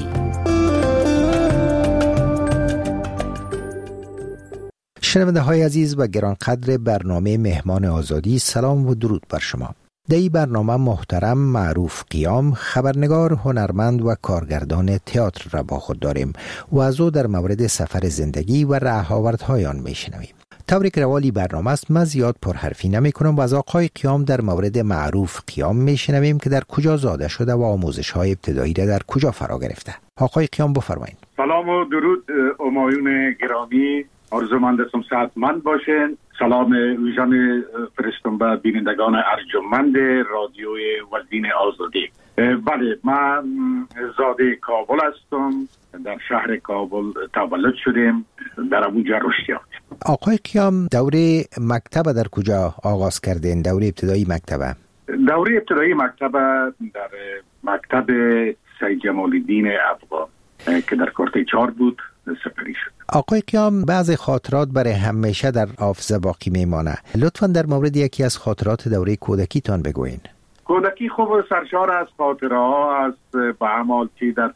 شنونده های عزیز و گرانقدر برنامه مهمان آزادی، سلام و درود بر شما. در این برنامه محترم معروف قیام، خبرنگار، هنرمند و کارگردان تئاتر را با خود داریم و از او در مورد سفر زندگی و رهاوردهای آن میشنویم. طوری که روالی برنامه است، من زیاد پرحرفی نمی کنم و از آقای قیام در مورد معروف قیام میشنویم که در کجا زاده شده و آموزش های ابتدایی را در کجا فرا گرفته. آقای قیام بفرمایید. سلام و درود همایون گرامی، آرزومندم صحتمند باشین. سلام ویژن فرستم به بینندگان ارجمند رادیوی وزین آزادی. بله، من زاده کابل هستم، در شهر کابل تولد شدیم، در اونجا رشد یافتیم. آقای قیام، دوره مکتب در کجا آغاز کردین؟ دوره ابتدایی مکتب؟ دوره ابتدایی مکتب در مکتب سید جمال الدین افغان که در کارت 4 بود سپری شد. آقای قیام، بعضی خاطرات برای همیشه در حافظه باقی میمانه. لطفاً در مورد یکی از خاطرات دوره کودکی تان بگوین. کودکی خوب سرشار از خاطره ها است، به عمال چی در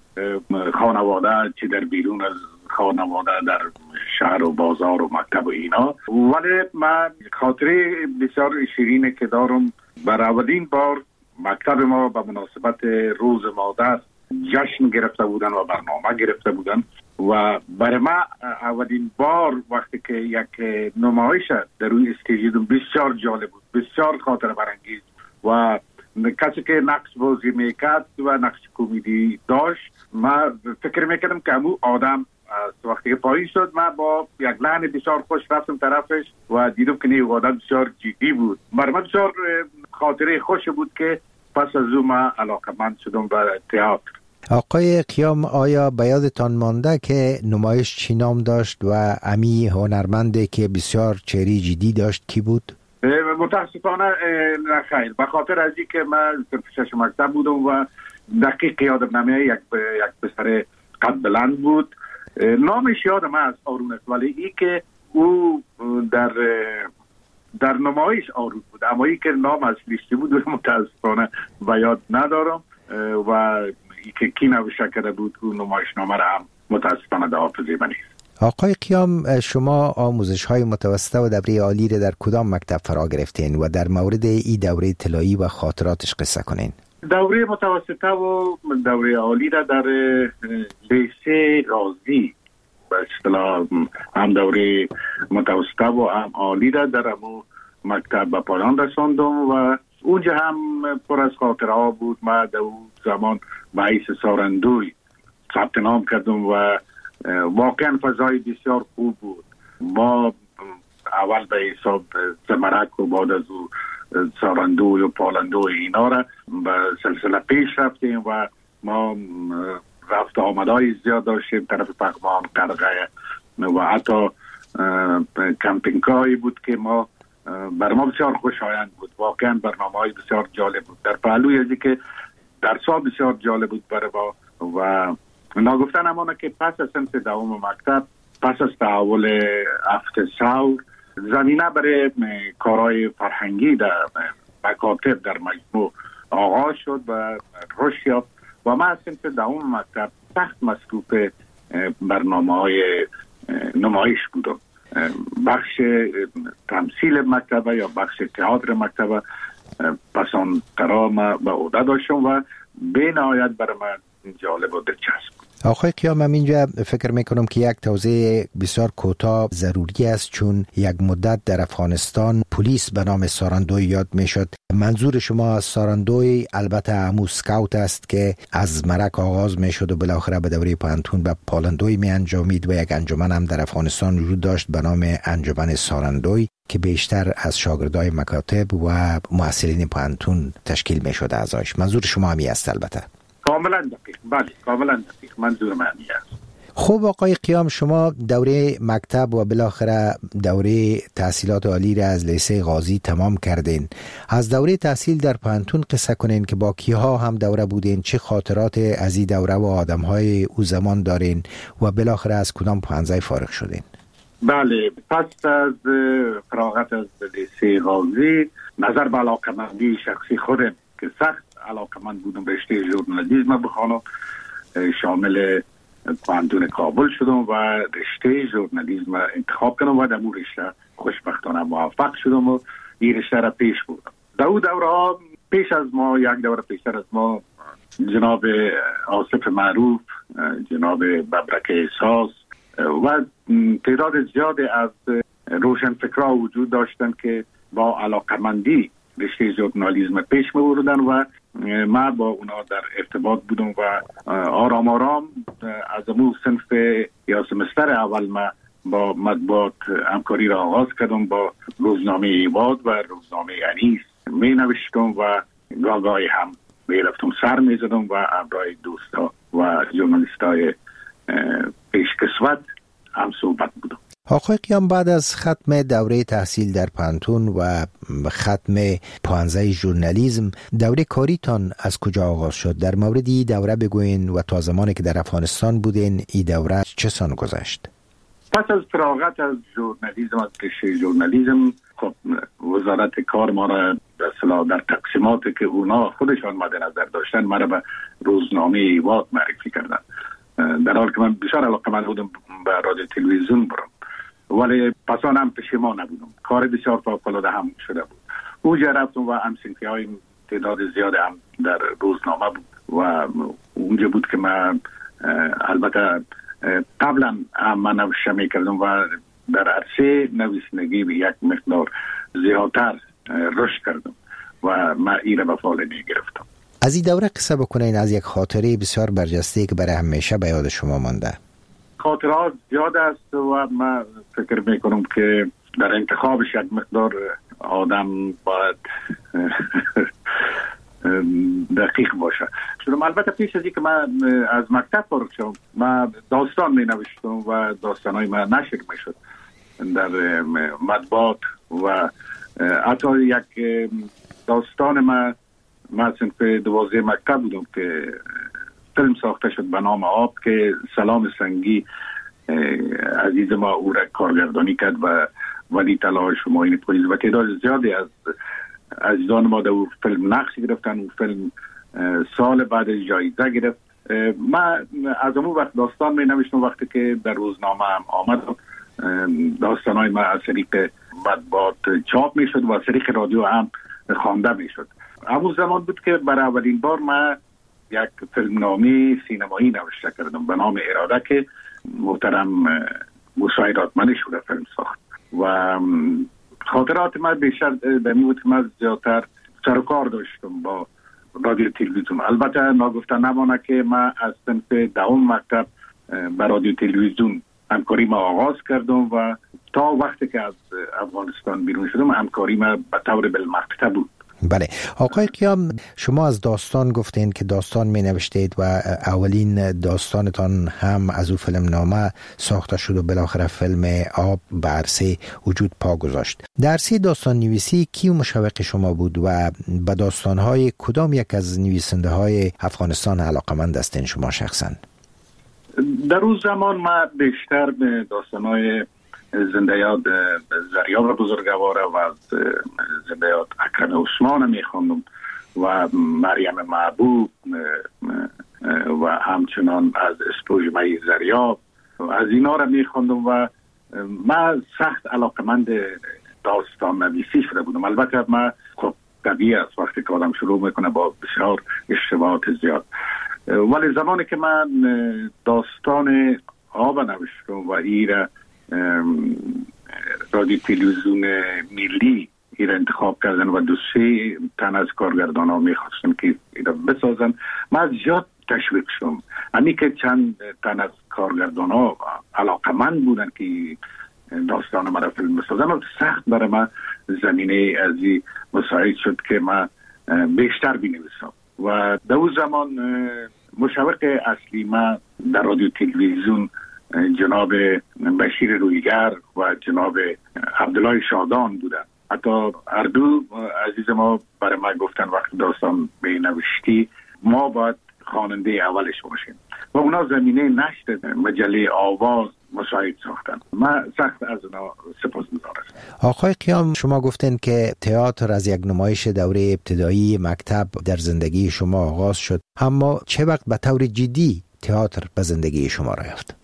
خانواده چی در بیرون از خانواده، در شهر و بازار و مکتب و اینا. ولی من خاطره بسیار شیرینه که دارم. برای اولین بار مکتب ما به مناسبت روز مادر جشن گرفته بودن و برنامه گرفته بودن و برای ما اولین بار وقتی که یک نمایش در روی استیج دیدم بسیار جالب بود، بسیار خاطره برانگیز و کسی که نقش بازی میکرد و نقش کمدی داشت، ما فکر میکردم که امو آدم وقتی که پایین شد، من با یک لحن بسیار خوش رفتم طرفش و دیدم که نیو آدم بسیار جدی بود. برای من بسیار خاطره خوش بود که پس از او من علاقمند شدم به تئاتر. آقای قیام، آیا به یادتان مانده که نمایش چی نام داشت و امی هنرمنده که بسیار چهره جدی داشت کی بود؟ متاسفانه نه خیر، به خاطر از این که من در شش مکتب بودم و دقیق یادم نمیاد. یک پسر قد بلند بود، نامش یادم است آرون است، ولی ای که او در نمایش آرون بود، اما ای که نام اصلیش بود متاسفانه به یاد ندارم و ای که کی نوشته کرده بود او نمایش نامه را هم متاسفانه در حافظه من نیست. آقای قیام، شما آموزش های متوسطه و دوره عالی را در کدام مکتب فرا گرفتین و در مورد این دوره طلایی و خاطراتش قصه کنین؟ دوره متوسطه و دوره عالی را در لیسه غازی به اصطلاح هم دوره متوسطه و هم عالی را در همون مکتب به پایان رساندم و اونجا هم پر از خاطره ها بود. من در اون زمان به حیث سارندوی ثبت نام کردم و واقعا فضای بسیار خوب بود. ما اول به حساب زمرک و بعد از او سارندوی و پالندوی اینا را به سلسله پیش رفتیم و ما رفت آمدهای زیاد داشتیم طرف پغمان، قرقه و حتی کمپینگ‌هایی بود که ما بر ما بسیار خوشایند بود. واقعا برنامه‌های بسیار جالب بود. در پهلوی ازی که درس‌ها بسیار جالب بود برای ما و ناگفتن همانه که پس از سنف دوم مکتب، پس از تحول هفت ثور، زمینه برای کارهای فرهنگی در مکاتب در مجموع آغاز شد و رشد یافت و من از سنف دوم مکتب سخت مصروف برنامه‌های نمایش بودم. بخش تمثیل مکتب یا بخش تئاتر مکتب پسندترا ما به عهده داشتم و به نهایت برای من جالب و دلچسب. آقای قیام، من اینجا فکر میکنم که یک توضیح بسیار کوتاه ضروری است، چون یک مدت در افغانستان پلیس به نام ساراندوی یاد میشد. منظور شما از ساراندوی البته همون سکاوت است که از مرک آغاز میشد و بالاخره به دوره پانتون به پالندوی می انجامید و یک انجمن هم در افغانستان وجود داشت به نام انجمن ساراندوی که بیشتر از شاگردای مکاتب و محصلین پانتون تشکیل میشد اعضایش. منظور شما همی است البته؟ کاملا دقیق. بله کاملا دقیق، منظور من است. خب آقای قیام، شما دوره مکتب و بالاخره دوره تحصیلات عالی را از لیسه غازی تمام کردین. از دوره تحصیل در پانتون قصه کنین که با کیها هم دوره بودین، چه خاطرات از این دوره و آدمهای او زمان دارین و بالاخره از کدام پانزه فارغ شدین؟ بله، پس از فراغت از لیسه غازی نظر به علاقمندی شخصی خودم که سخت علاقمند بودم رشته ژورنالیسم بخوانم، شامل پانتون کابل شدم و رشته ژورنالیسم انتخاب کردم و در اون رشته خوشبختانه موفق شدم و این رشته را پیش بردم. در اون دوره ها پیش از ما، یک دوره پیشتر از ما، جناب آصف معروف، جناب ببرک احساس و تعداد زیادی از روشنفکرها وجود داشتن که با علاقمندی رشته ژورنالیسم پیش می‌بردن و ما با اونا در ارتباط بودم و آرام آرام از امو صنف یا سمستر اول ما با مطبوعات همکاری را آغاز کردم. با روزنامه ایواد و روزنامه انیس می نوشتم و گاهی هم می رفتم سر می زدم و همراه دوستا و ژورنالیستای پیشکسوت هم صحبت بودم. آقای قیام، بعد از ختم دوره تحصیل در پانتون و ختم 15 ژورنالیسم، دوره کاریتان از کجا آغاز شد؟ در مورد این دوره بگوین و تا زمانی که در افغانستان بودین این دوره چه سان گذشت؟ پس از فراغت از ژورنالیسم، از رشته ژورنالیسم، خب وزارت کار ما را در تقسیماتی که اونا خودشان مد نظر داشتن ما را به روزنامه ایواد معرفی کردن، در حال که من بسیار علاقه‌مند بودم به رادیو تلویزیون برم، ولی پسان هم پشیمان نبودم. کار بسیار فوق‌العاده هم شده بود. اونجا رفتم و همسنفی‌های تعداد زیاد هم در روزنامه بود و اونجا بود که من البته قبلا من نوشته میکردم و در عرصه نویسندگی به یک مقدار زیادتر رشد کردم و من این را به فعال گرفتم. از این دوره قصه بکنین، از یک خاطره بسیار برجسته که برای همیشه به یاد شما مانده. خاطرات زیاد است و من فکر میکنم که در انتخابش یک مقدار آدم باید دقیق باشه. چون البته پیش از اینکه من از مکتب فارغ شدم من داستان می نوشتم و داستانهای من نشر می شد در مطبوعات و حتی یک داستان من صنف 12 مکتب بودم که فیلم ساخته شد به نام آب که سلام سنگی عزیز ما او را کارگردانی کرد و ولی طلای شماین پلیس و تعداد زیادی از عزیزان ما در فیلم نقش گرفتن. اون فیلم سال بعد جایزه گرفت. من از اون وقت داستان می نوشتم، وقتی که در روزنامه هم آمدم داستانهای من از طریق مطبوعات چاپ می شد و از طریق رادیو هم خوانده می شد. همون زمان بود که برای اولین بار من یک فیلمنامه سینمایی نوشته کردم به نام اراده که محترم موسی رادمنی شده فیلم ساخت و خاطرات من بیشتر در این بود که من زیادتر سر و کار داشتم با رادیو تلویزیون. البته ناگفته نمانه که من از صنف 10 مکتب با رادیو تلویزیون همکاری ما آغاز کردم و تا وقتی که از افغانستان بیرون شدم همکاری ما به طور بالمقطع بود. بله آقای قیام، شما از داستان گفتین که داستان می نوشتید و اولین داستانتان هم از او فیلم نامه ساخته شد و بالاخره فیلم آب به عرصه وجود پا گذاشت. در عرصه داستان نویسی کی مشوق شما بود و به داستانهای کدام یک از نویسنده های افغانستان علاقمند هستین شما شخصا؟ در اون زمان من بیشتر به داستانهای زنده‌یاد زریاب بزرگوار و از زنده‌یاد اکرم عثمان میخوندم و مریم محبوب و همچنان از اسپوژمه زریاب از اینا را میخوندم و من سخت علاقمند داستان نویسی شده بودم. البته من خب طبیعی است وقتی که آدم شروع میکنه با بسیار اشتباهات زیاد. ولی زمانی که من داستان آب نوشتم و ایره رادیو تلویزیون ملی ایره انتخاب کردن و 2-3 تن از کارگردان ها میخواستن که ایره بسازن، من زیاد تشویق شدم. همین که چند تن از کارگردان ها علاقمند بودن که داستان مرا فیلم بسازن و سخت برای من زمینه ازی مساعد شد که من بیشتر بنویسم. و در اون زمان مشوق اصلی من در رادیو تلویزیون جناب بشیر رویگر و جناب عبدالله شادان بودن. حتی هر دو عزیز ما برای من گفتن وقتی داستان بنوشتی ما باید خواننده اولش باشیم و اونا زمینه نشر مجله آواز مساعد ساختن. من سخت از اونا سپاسگزارم. آقای قیام، شما گفتین که تئاتر از یک نمایش دوره ابتدایی مکتب در زندگی شما آغاز شد، اما چه وقت به طور جدی تئاتر به زندگی شما را یافت؟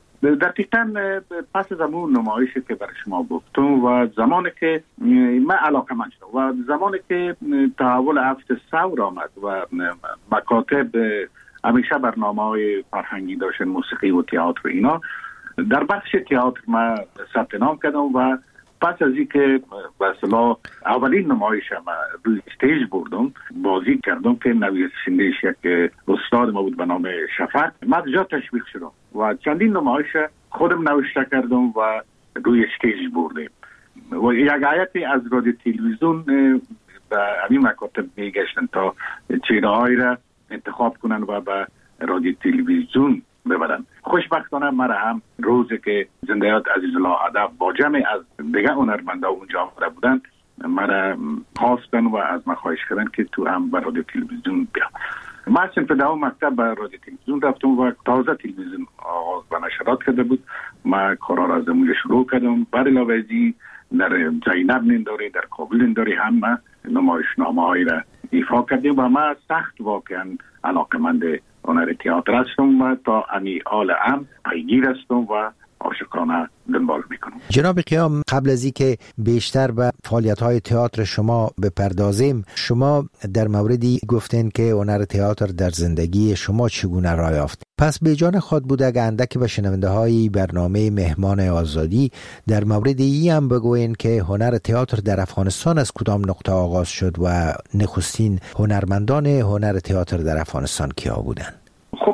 دقیقاً پس از اون نمایشی که برای شما گفتم و زمانی که من علاقه‌مند شدم و زمانی که تحول هفت ثور آمد و مکاتب همیشه برنامه‌های فرهنگی داشتن، موسیقی و تئاتر اینا، در بخش تئاتر من ثبت نام کردم و پس از اینکه به اصطلاح اولین نمایش ما روی استیج بردم بازی کردم که نویسنده‌اش یک استاد ما بود به نام شفق، من جا تشویق شدم و چندین نمایش خودم نوشته کردم و روی استیج بردیم و یک هیئتی از رادیو تلویزیون به همین مکاتب میگشتن تا چهره‌هایی را انتخاب کنن و به رادیو تلویزیون ببرن. خوشبختانه مرا هم روزی که زنده‌یاد عزیزالله ادب با جمع از دیگه هنرمندا اونجا آمده بودن مرا خواستن و از من خواهش کردن که تو هم به رادیو تلویزیون بیا. من صنف دوم مکتب به رادیو تلویزیون رفتم و تازه تلویزیون آغاز و نشرات کرده بود. من کارا را از اونجا شروع کردم. بر علاوه از این در زینب ننداری، در کابل ننداری هم نمایشنامه‌هایی را ایفا کردیم و من سخت واقعا علاقه‌مند هنر تئاتر هستم و تا امی آل هم پیگیر هستم و عاشقانه دنبال میکنم. جناب قیام، قبل از اینکه بیشتر به فعالیت‌های تئاتر شما بپردازیم، شما در موردی گفتین که هنر تئاتر در زندگی شما چگونه راه یافت. پس به جان خود بود اگه اندکی به شنونده‌های برنامه مهمان آزادی در مورد این هم بگوین که هنر تئاتر در افغانستان از کدام نقطه آغاز شد و نخستین هنرمندان هنر تئاتر در افغانستان کیا بودند؟ خب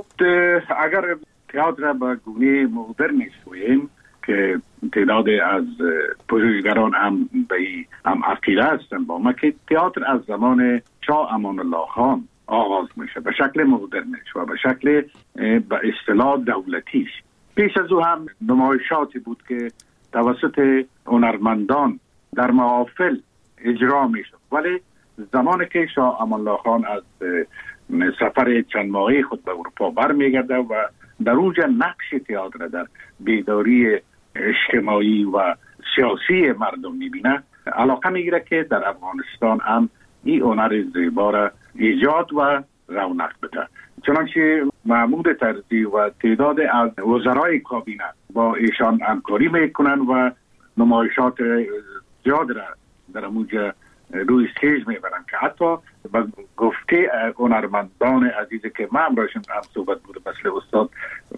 اگر تئاتر با گونه مدرنش گوییم که تعداد از پژوهشگران هم به هم عقیده هستند با ما که تئاتر از زمان شاه امان الله خان آغاز میشه به شکل مدرنش و به شکل به اصطلاح دولتیش. پیش از او هم نمایشاتی بود که توسط هنرمندان در محافل اجرا میشد، ولی زمانی که شاه امان الله خان از سفر چند ماهه خود به اروپا برمیگرده و در اونجا نقش تئاتر در بیداری اجتماعی و سیاسی مردم میبینه، علاقه میگیره که در افغانستان هم این هنر زیبا را ایجاد و رونق بده. چنانچه محمود طرزی و تعداد از وزرای کابینه با ایشان همکاری میکنن و نمایشات زیاد را در اونجا روی استیج میبرن که حتی با گفته هنرمندان عزیزی که من برایشون هم صحبت بوده، مثل استاد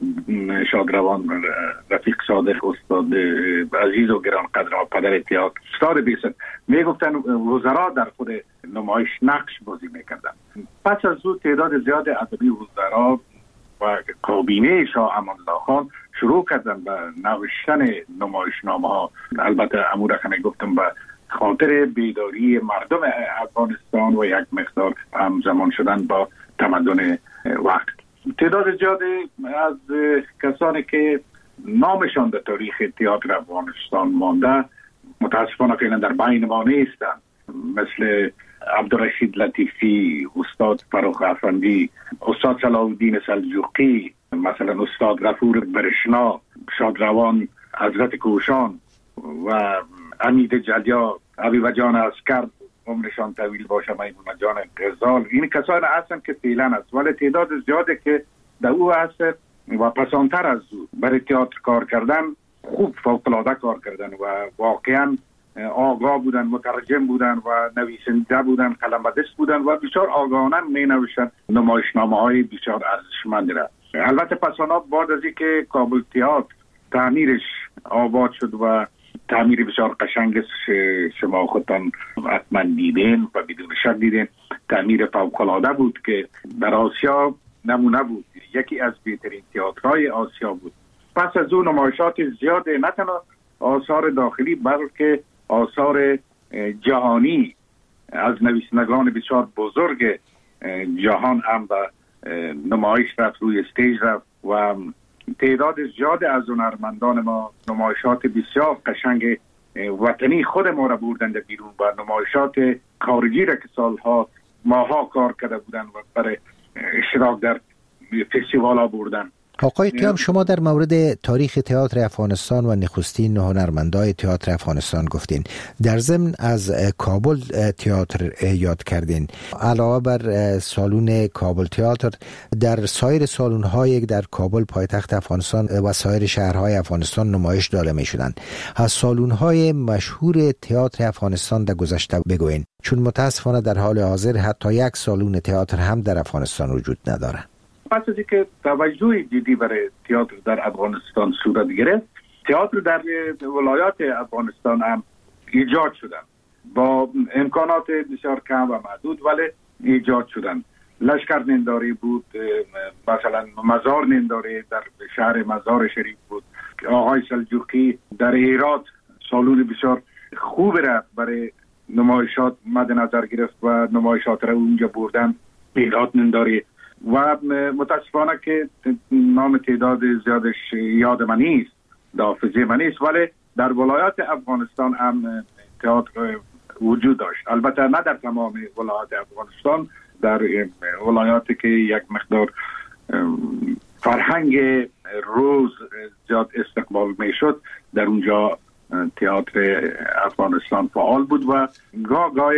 شادروان رفیق صادق، استاد عزیز و گرانقدر پدر تئاتر استاد بیسن، میگفتن وزرا در خود نمایش نقش بازی میکردن. پس از او تعداد زیاد ادبی وزرا و کابینه شاه امان الله خان شروع کردن به نوشتن نمایشنامه ها. البته امور که گفتم به خاطر بیداری مردم افغانستان و یک مقدار همزمان شدن با تمدن وقت. تعداد زیادی از کسانی که نامشان در تاریخ تئاتر افغانستان مانده متاسفانه فعلا در بین ما نیستند، مثل عبدالرشید لطیفی، استاد فروخ افندی، استاد صلاح الدین سلجوقی، مثلا استاد غفور برشنا، شادروان حضرت کوشان و حمید جلیا، حبیب جان عسکر عمرشان طویل باشه، میمون جان غزال. این کسان هستن که فعلا است، ولی تعداد زیاده که در او هست و پسانتر از او برای تئاتر کار کردن، خوب فوق‌العاده کار کردن و واقعا آگاه بودن، مترجم بودن و نویسنده بودن، قلم‌دست بودن و بسیار آگاهانه می نوشتن نمایشنامه‌های بسیار ارزشمندی را. البته پس آن بعد از اینکه کابل تئاتر تعمیرش آباد شد و تعمیر بسیار قشنگ شما خودتان حتما دیدین و بدون شک دیدین، تعمیر فوق‌العاده بود که در آسیا نمونه بود، یکی از بهترین تئاترهای آسیا بود. پس از اون نمایشات زیاد نه تنها آثار داخلی بلکه آثار جهانی از نویسندگان بسیار بزرگ جهان هم و نمایش رفت، روی استیج رفت و تعداد زیاد از هنرمندان ما نمایشات بسیار قشنگ وطنی خود ما را بردند بیرون و نمایشات خارجی را که سالها ماها کار کرده بودند و برای اشتراک در فستیوال ها بردن. آقای قیام، شما در مورد تاریخ تئاتر افغانستان و نخستین هنرمندای تئاتر افغانستان گفتین. در ضمن از کابل تئاتر یاد کردین. علاوه بر سالن کابل تئاتر، در سایر سالن‌های در کابل پایتخت افغانستان و سایر شهرهای افغانستان نمایش داده می‌شدند. از سالن‌های مشهور تئاتر افغانستان در گذشته بگوین، چون متاسفانه در حال حاضر حتی یک سالن تئاتر هم در افغانستان وجود نداره. پس از اینکه توجه جدی برای تئاتر در افغانستان صورت گرفت، تئاتر در ولایات افغانستان هم ایجاد شدن با امکانات بسیار کم و محدود، ولی ایجاد شدن. لشکر ننداری بود، مثلا مزار ننداری در شهر مزار شریف بود. آقای سلجوقی در هرات سالون بسیار خوب را برای نمایشات مد نظر گرفت و نمایشات را اونجا بردن. هرات ننداری و متاسفانه که نام تعداد زیادش یاد من نیست، حافظه من نیست، ولی در ولایات افغانستان هم تئاتر وجود داشت. البته نه در تمام ولایات افغانستان، در ولایاتی که یک مقدار فرهنگ روز زیاد استقبال می شد، در اونجا تئاتر افغانستان فعال بود و گاه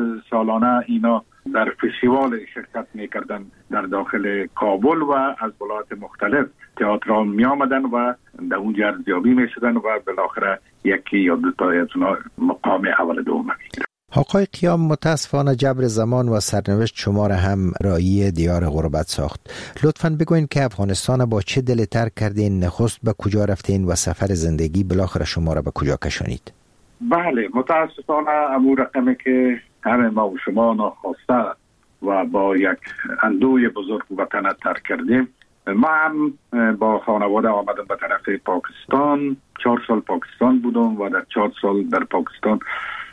سالانه اینا در فستیوال شرکت می‌کردن در داخل کابل و از ولایات مختلف تئاترها می آمدن و در اونجا ارزیابی می‌شدن و بالاخره یکی یا دو تا از اونها مقام اول دوم می‌گیرن. آقای قیام، متاسفانه جبر زمان و سرنوشت شما را هم راهی دیار غربت ساخت. لطفاً بگوین که افغانستان با چه دلی ترک کردین، نخست به کجا رفتین و سفر زندگی بالاخره شما را به کجا کشانید؟ بله، متاسفانه امور رقمی که همه ما و شما ناخواسته و با یک اندوه بزرگ وطن ترک کردیم. ما هم با خانواده آمدم به طرف پاکستان. 4 سال پاکستان بودم و در 4 سال در پاکستان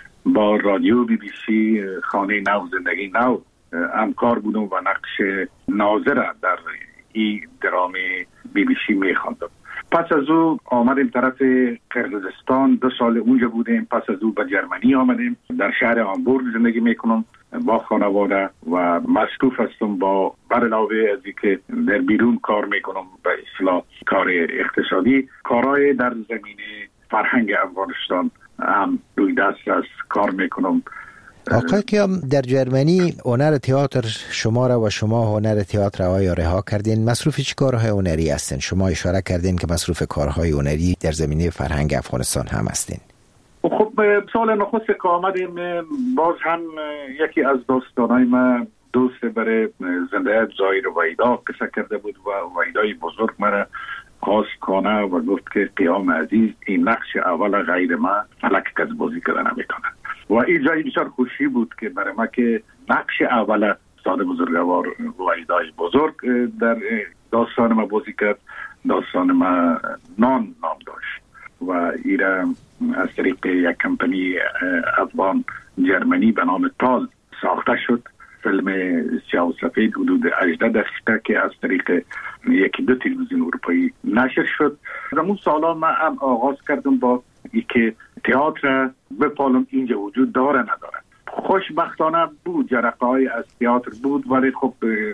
با رادیو BBC خانه نو زندگی نو همکار بودم و نقش ناظر در این درامه BBC میخواندم. پس از او آمدیم طرف قرقیزستان، 2 سال اونجا بودیم. پس از او به جرمنی آمدیم. در شهر هامبورگ زندگی میکنم با خانواده و مصروف هستم با علاوه از اینکه در بیرون کار میکنم به اصلاح کار اقتصادی، کارهای در زمینه فرهنگ افغانستان هم روی دست است کار میکنم. آقای قیام، در جرمنی هنر تئاتر شما را و شما هنر تئاتر آیا رها کردین؟ مصروف چه کارهای هنری هستین؟ شما اشاره کردین که مصروف کارهای هنری در زمینه فرهنگ افغانستان هم هستین. خب سال نخست که آمدیم باز هم یکی از دوستانای من دوست برای زنده زایر ویدا قصه کرده بود و ویدای بزرگ مرا خواست کنه و گفت که قیام عزیز این نقش اول غیر من فلک کس بازی کردن نمیکنه و این جایی بسیار خوشی بود که برای ما که نقش اول استاد بزرگوار ویدای بزرگ در داستان ما بازی کرد. داستان ما نام داشت و ایره از طریق یک کمپانی افغان جرمنی به نام تال ساخته شد. فیلم سیاه و سفید حدود 18 دقیقه که از طریق 1-2 تلویزیون اروپایی نشر شد. در اون سالا من هم آغاز کردم با اینکه تئاتر بپالم اینجا وجود داره نداره. خوشبختانه بود، جرقه‌های از تئاتر بود، ولی خب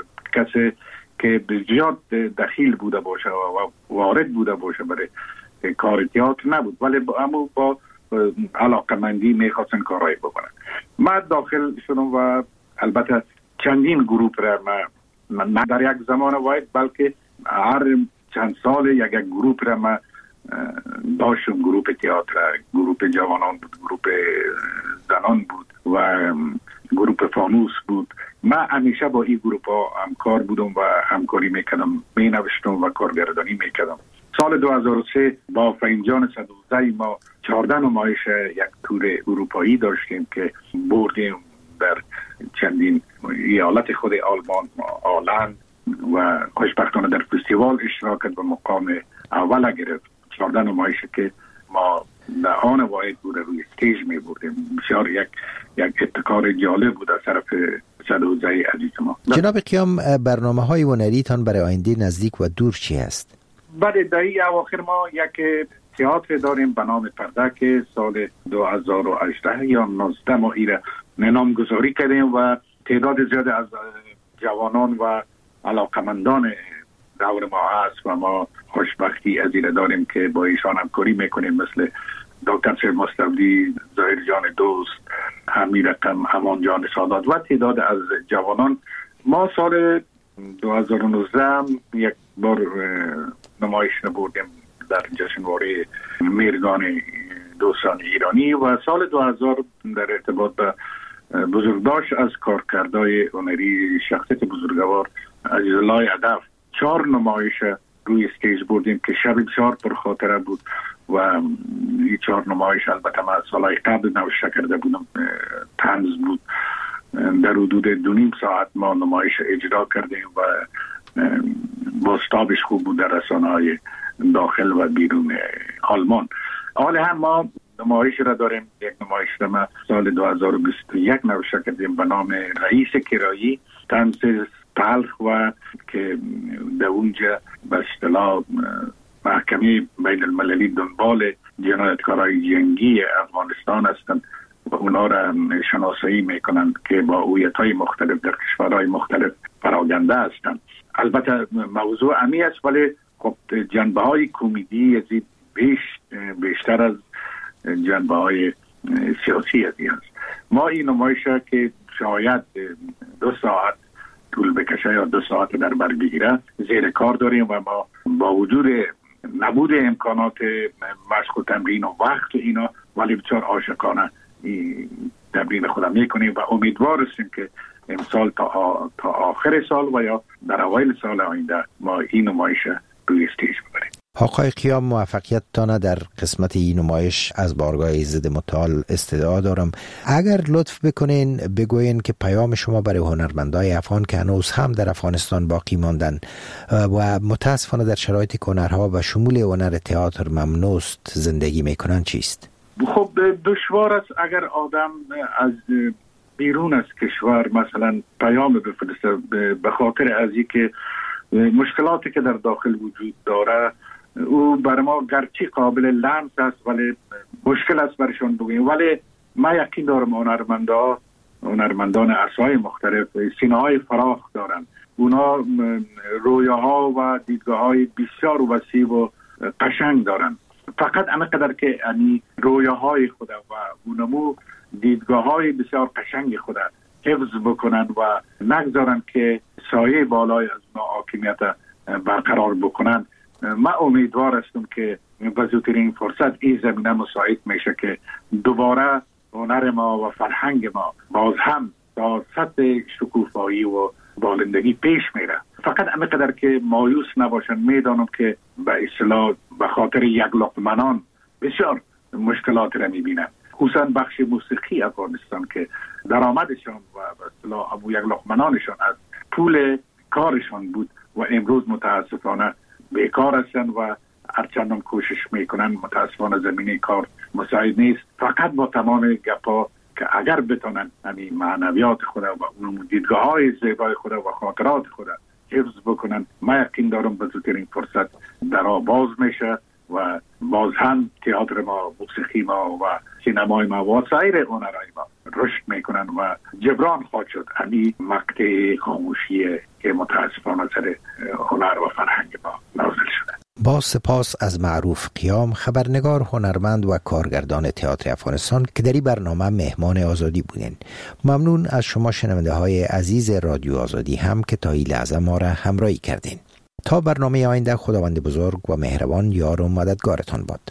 کسی که زیاد دخیل بوده باشه و وارد بوده باشه برای کار تئاتر نبود، ولی اما با علاقمندی میخواستن کارهای بکنن. من داخل شدم و البته چندین گروپ را من در یک زمان واحد بلکه هر چند سال یک گروپ را من داشتم. گروه تئاتر، گروه جوانان بود، گروه زنان بود و گروه فانوس بود. من همیشه با این گروه ها همکار بودم و همکاری میکردم، می نوشتم و کارگردانی میکردم. سال 2003 با فهیمجان صدوزی ما 14 نمایش یک تور اروپایی داشتیم که بردیم در چندین ایالت خود آلمان، آلند و خوشبختانه در فستیوال اشتراک کرد و مقام اول گرفت. 14 نمایش که ما در آن واحد بود روی استیج می بردیم. بسیار یک ابتکار جالب بود از طرف صدوزی عزیز ما. جناب قیام، برنامه‌های هنری تان برای آینده نزدیک و دور چی است؟ بعد دهی اواخر ما یک تئاتر داریم به نام پرده که سال 2018 یا 19 ما ایره نامگذاری کردیم و تعداد زیاد از جوانان و علاقمندان دور ما هست و ما خوشبختی از ایره داریم که با ایشان همکاری میکنیم، مثل دکتر شیر مستودی، ظاهر جان دوست، حمید رقم، امان جان سادات و تعداد از جوانان. ما سال 2019 یک بار نمایش نبردیم در جشنواره میرگان دوستان ایرانی و سال 2000 در ارتباط به بزرگداشت از کارکردهای هنری شخصیت بزرگوار عزیزالله ادب 4 نمایش روی استیج بردیم که شب بسیار پرخاطره بود و این 4 نمایش البته من سالهای قبل نوشته کرده بودم، طنز بود. در حدود 2.5 ساعت ما نمایش اجرا کردیم و بازتابش خوب بود در رسانه‌های داخل و بیرون آلمان. حال هم ما نمایش را داریم، یک نمایش را ما سال 2021 نوشته کردیم به نام رئیس کرایی، طنز تلخ و که در اونجا به اصطلاح محکمه بین المللی دنبال جنایتکارای جنگی افغانستان هستند و اونا را شناسایی میکنند که با هویت‌های مختلف در کشورهای مختلف پراگنده هستند. البته موضوع عمیق است ولی خب جنبه‌های کمدی از بیشتر از جنبه‌های سیاسی از این است. ما این نمایش که شاید 2 ساعت طول بکشه یا 2 ساعت در بر بگیره زیر کار داریم و ما با وجود نبود امکانات مشق و تمرین و وقت اینا ولی بسیار عاشقانه تمرین خودم میکنیم و امیدوار هستیم که امسال تا آخر سال و یا در اوایل سال آینده ما این نمایش روی استیج ببریم. آقای قیام، موفقیت تانه در قسمت این نمایش از بارگاه ضد متعال استدعا دارم. اگر لطف بکنین بگوین که پیام شما برای هنرمندای افغان که هنوز هم در افغانستان باقی ماندن و متاسفانه در شرایط هنرها و شمول هنر تئاتر ممنوست زندگی میکنن چیست؟ خب دشوار است اگر آدم از بیرون از کشور مثلا پیام بفرسته به خاطر از اینکه مشکلاتی که در داخل وجود داره او بر ما گرچه قابل لمس است ولی مشکل است برشان بگوییم. ولی ما یقین دارم هنرمندان عصای مختلف سینه‌های فراخ دارند. اونا رویاها و دیدگاه‌های بسیار وسیع و قشنگ دارند. فقط همینقدر که رویاهای خود و اونمو دیدگاه‌های بسیار قشنگ خود حفظ بکنن و نگذارن که سایه بالای از اونا حاکمیت برقرار بکنن. من امیدوار هستم که به زودترین فرصت این زمینه مساعد میشه که دوباره هنر ما و فرهنگ ما باز هم تا سطح شکوفایی و بالندگی پیش میره. فقط همینقدر که مایوس نباشن. میدانم که به اصطلاح به خاطر یک لقمنان بسیار مشکلات را میبینن، خصوصا بخش موسیقی افغانستان که درآمدشان و به اصطلاح ابو یک لقمنانشان از پول کارشان بود و امروز متاسفانه بیکار هستند و هرچندان کوشش میکنن متاسفانه زمینه کار مساعد نیست. فقط با تمام گپا که اگر بتونن همین معنویات خود و اون دیدگاه‌های زیبای خود و خاطرات خود حفظ بکنن، من یقین دارم به زودترین فرصت درا باز میشه و باز هم تئاتر ما، موسیقی ما و سینمای ما و سایر هنرهای ما رشد میکنن و جبران خواهد شد همین مقطع خاموشی که متاسفانه سر هنر و فرهنگ ما نازل شده. با سپاس از معروف قیام، خبرنگار، هنرمند و کارگردان تئاتر افغانستان که در این برنامه مهمان آزادی بودین. ممنون از شما شنونده های عزیز رادیو آزادی هم که تا این لحظه ما را همراهی کردین. تا برنامه آینده، خداوند بزرگ و مهربان یار و مددگارتان باد.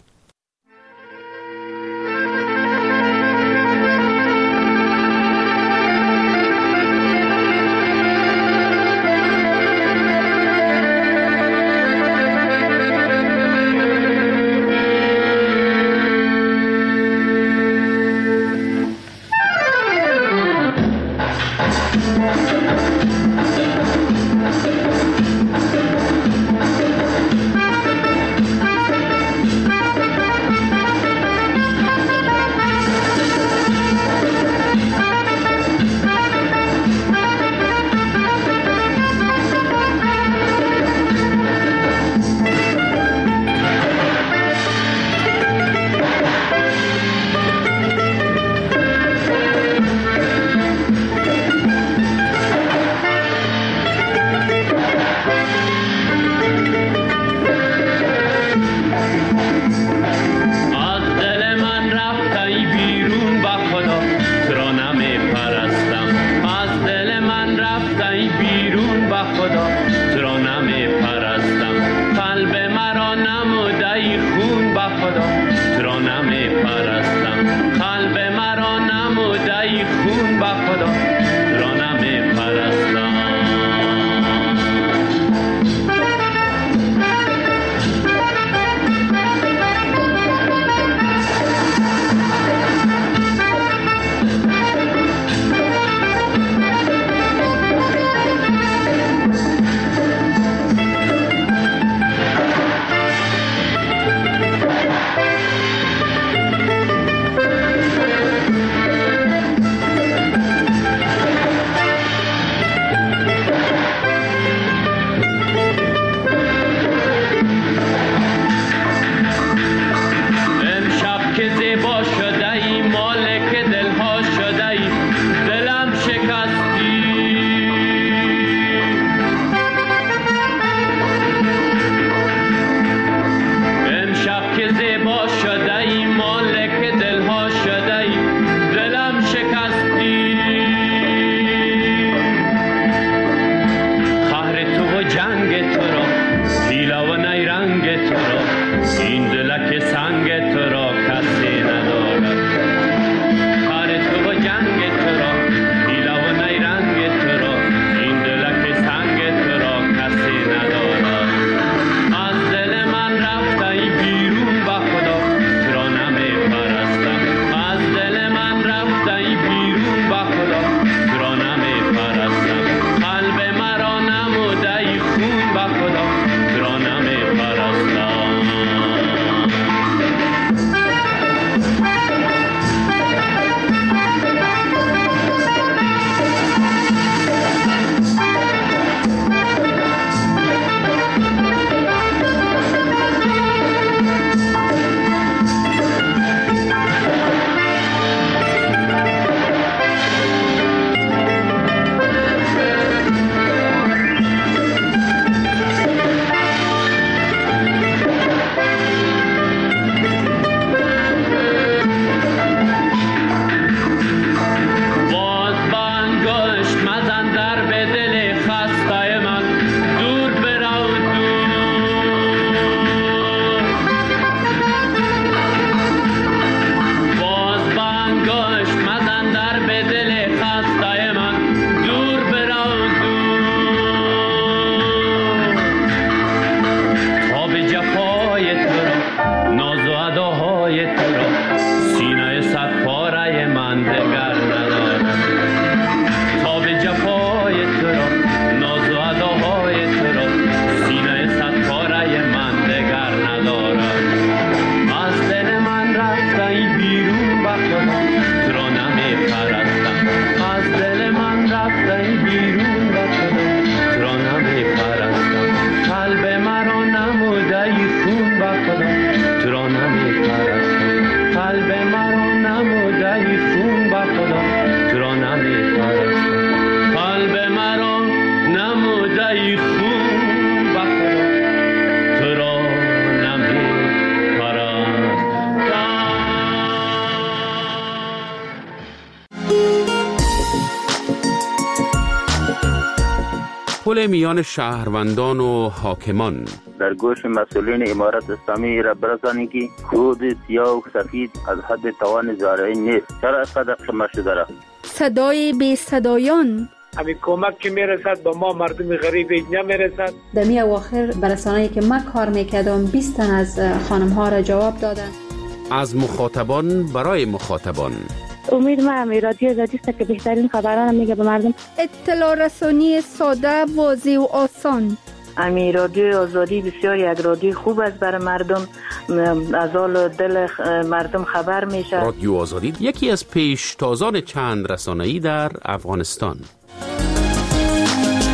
پل میان شهروندان و حاکمان. در گوش مسئولین امارت اسلامی را برسانید که کود سیاه و سفید از حد توان زارعی نیست. چرا اینقدر شما شده را؟ صدای بی صدایان. همین کمک که میرسد با ما مردم غریب نمیرسد. دمی اواخر برسانه‌ای که من کار میکردم 20 تن از خانم ها را جواب دادن. از مخاطبان برای مخاطبان. امید ما رادیو آزادی است که بهترین خبران میگه به مردم. اطلاع رسانی ساده، واضح و آسان. رادیو آزادی بسیار یک رادیو خوب است برای مردم، از حال دل مردم خبر میشه. رادیو آزادی یکی از پیشتازان چند رسانه‌ای در افغانستان.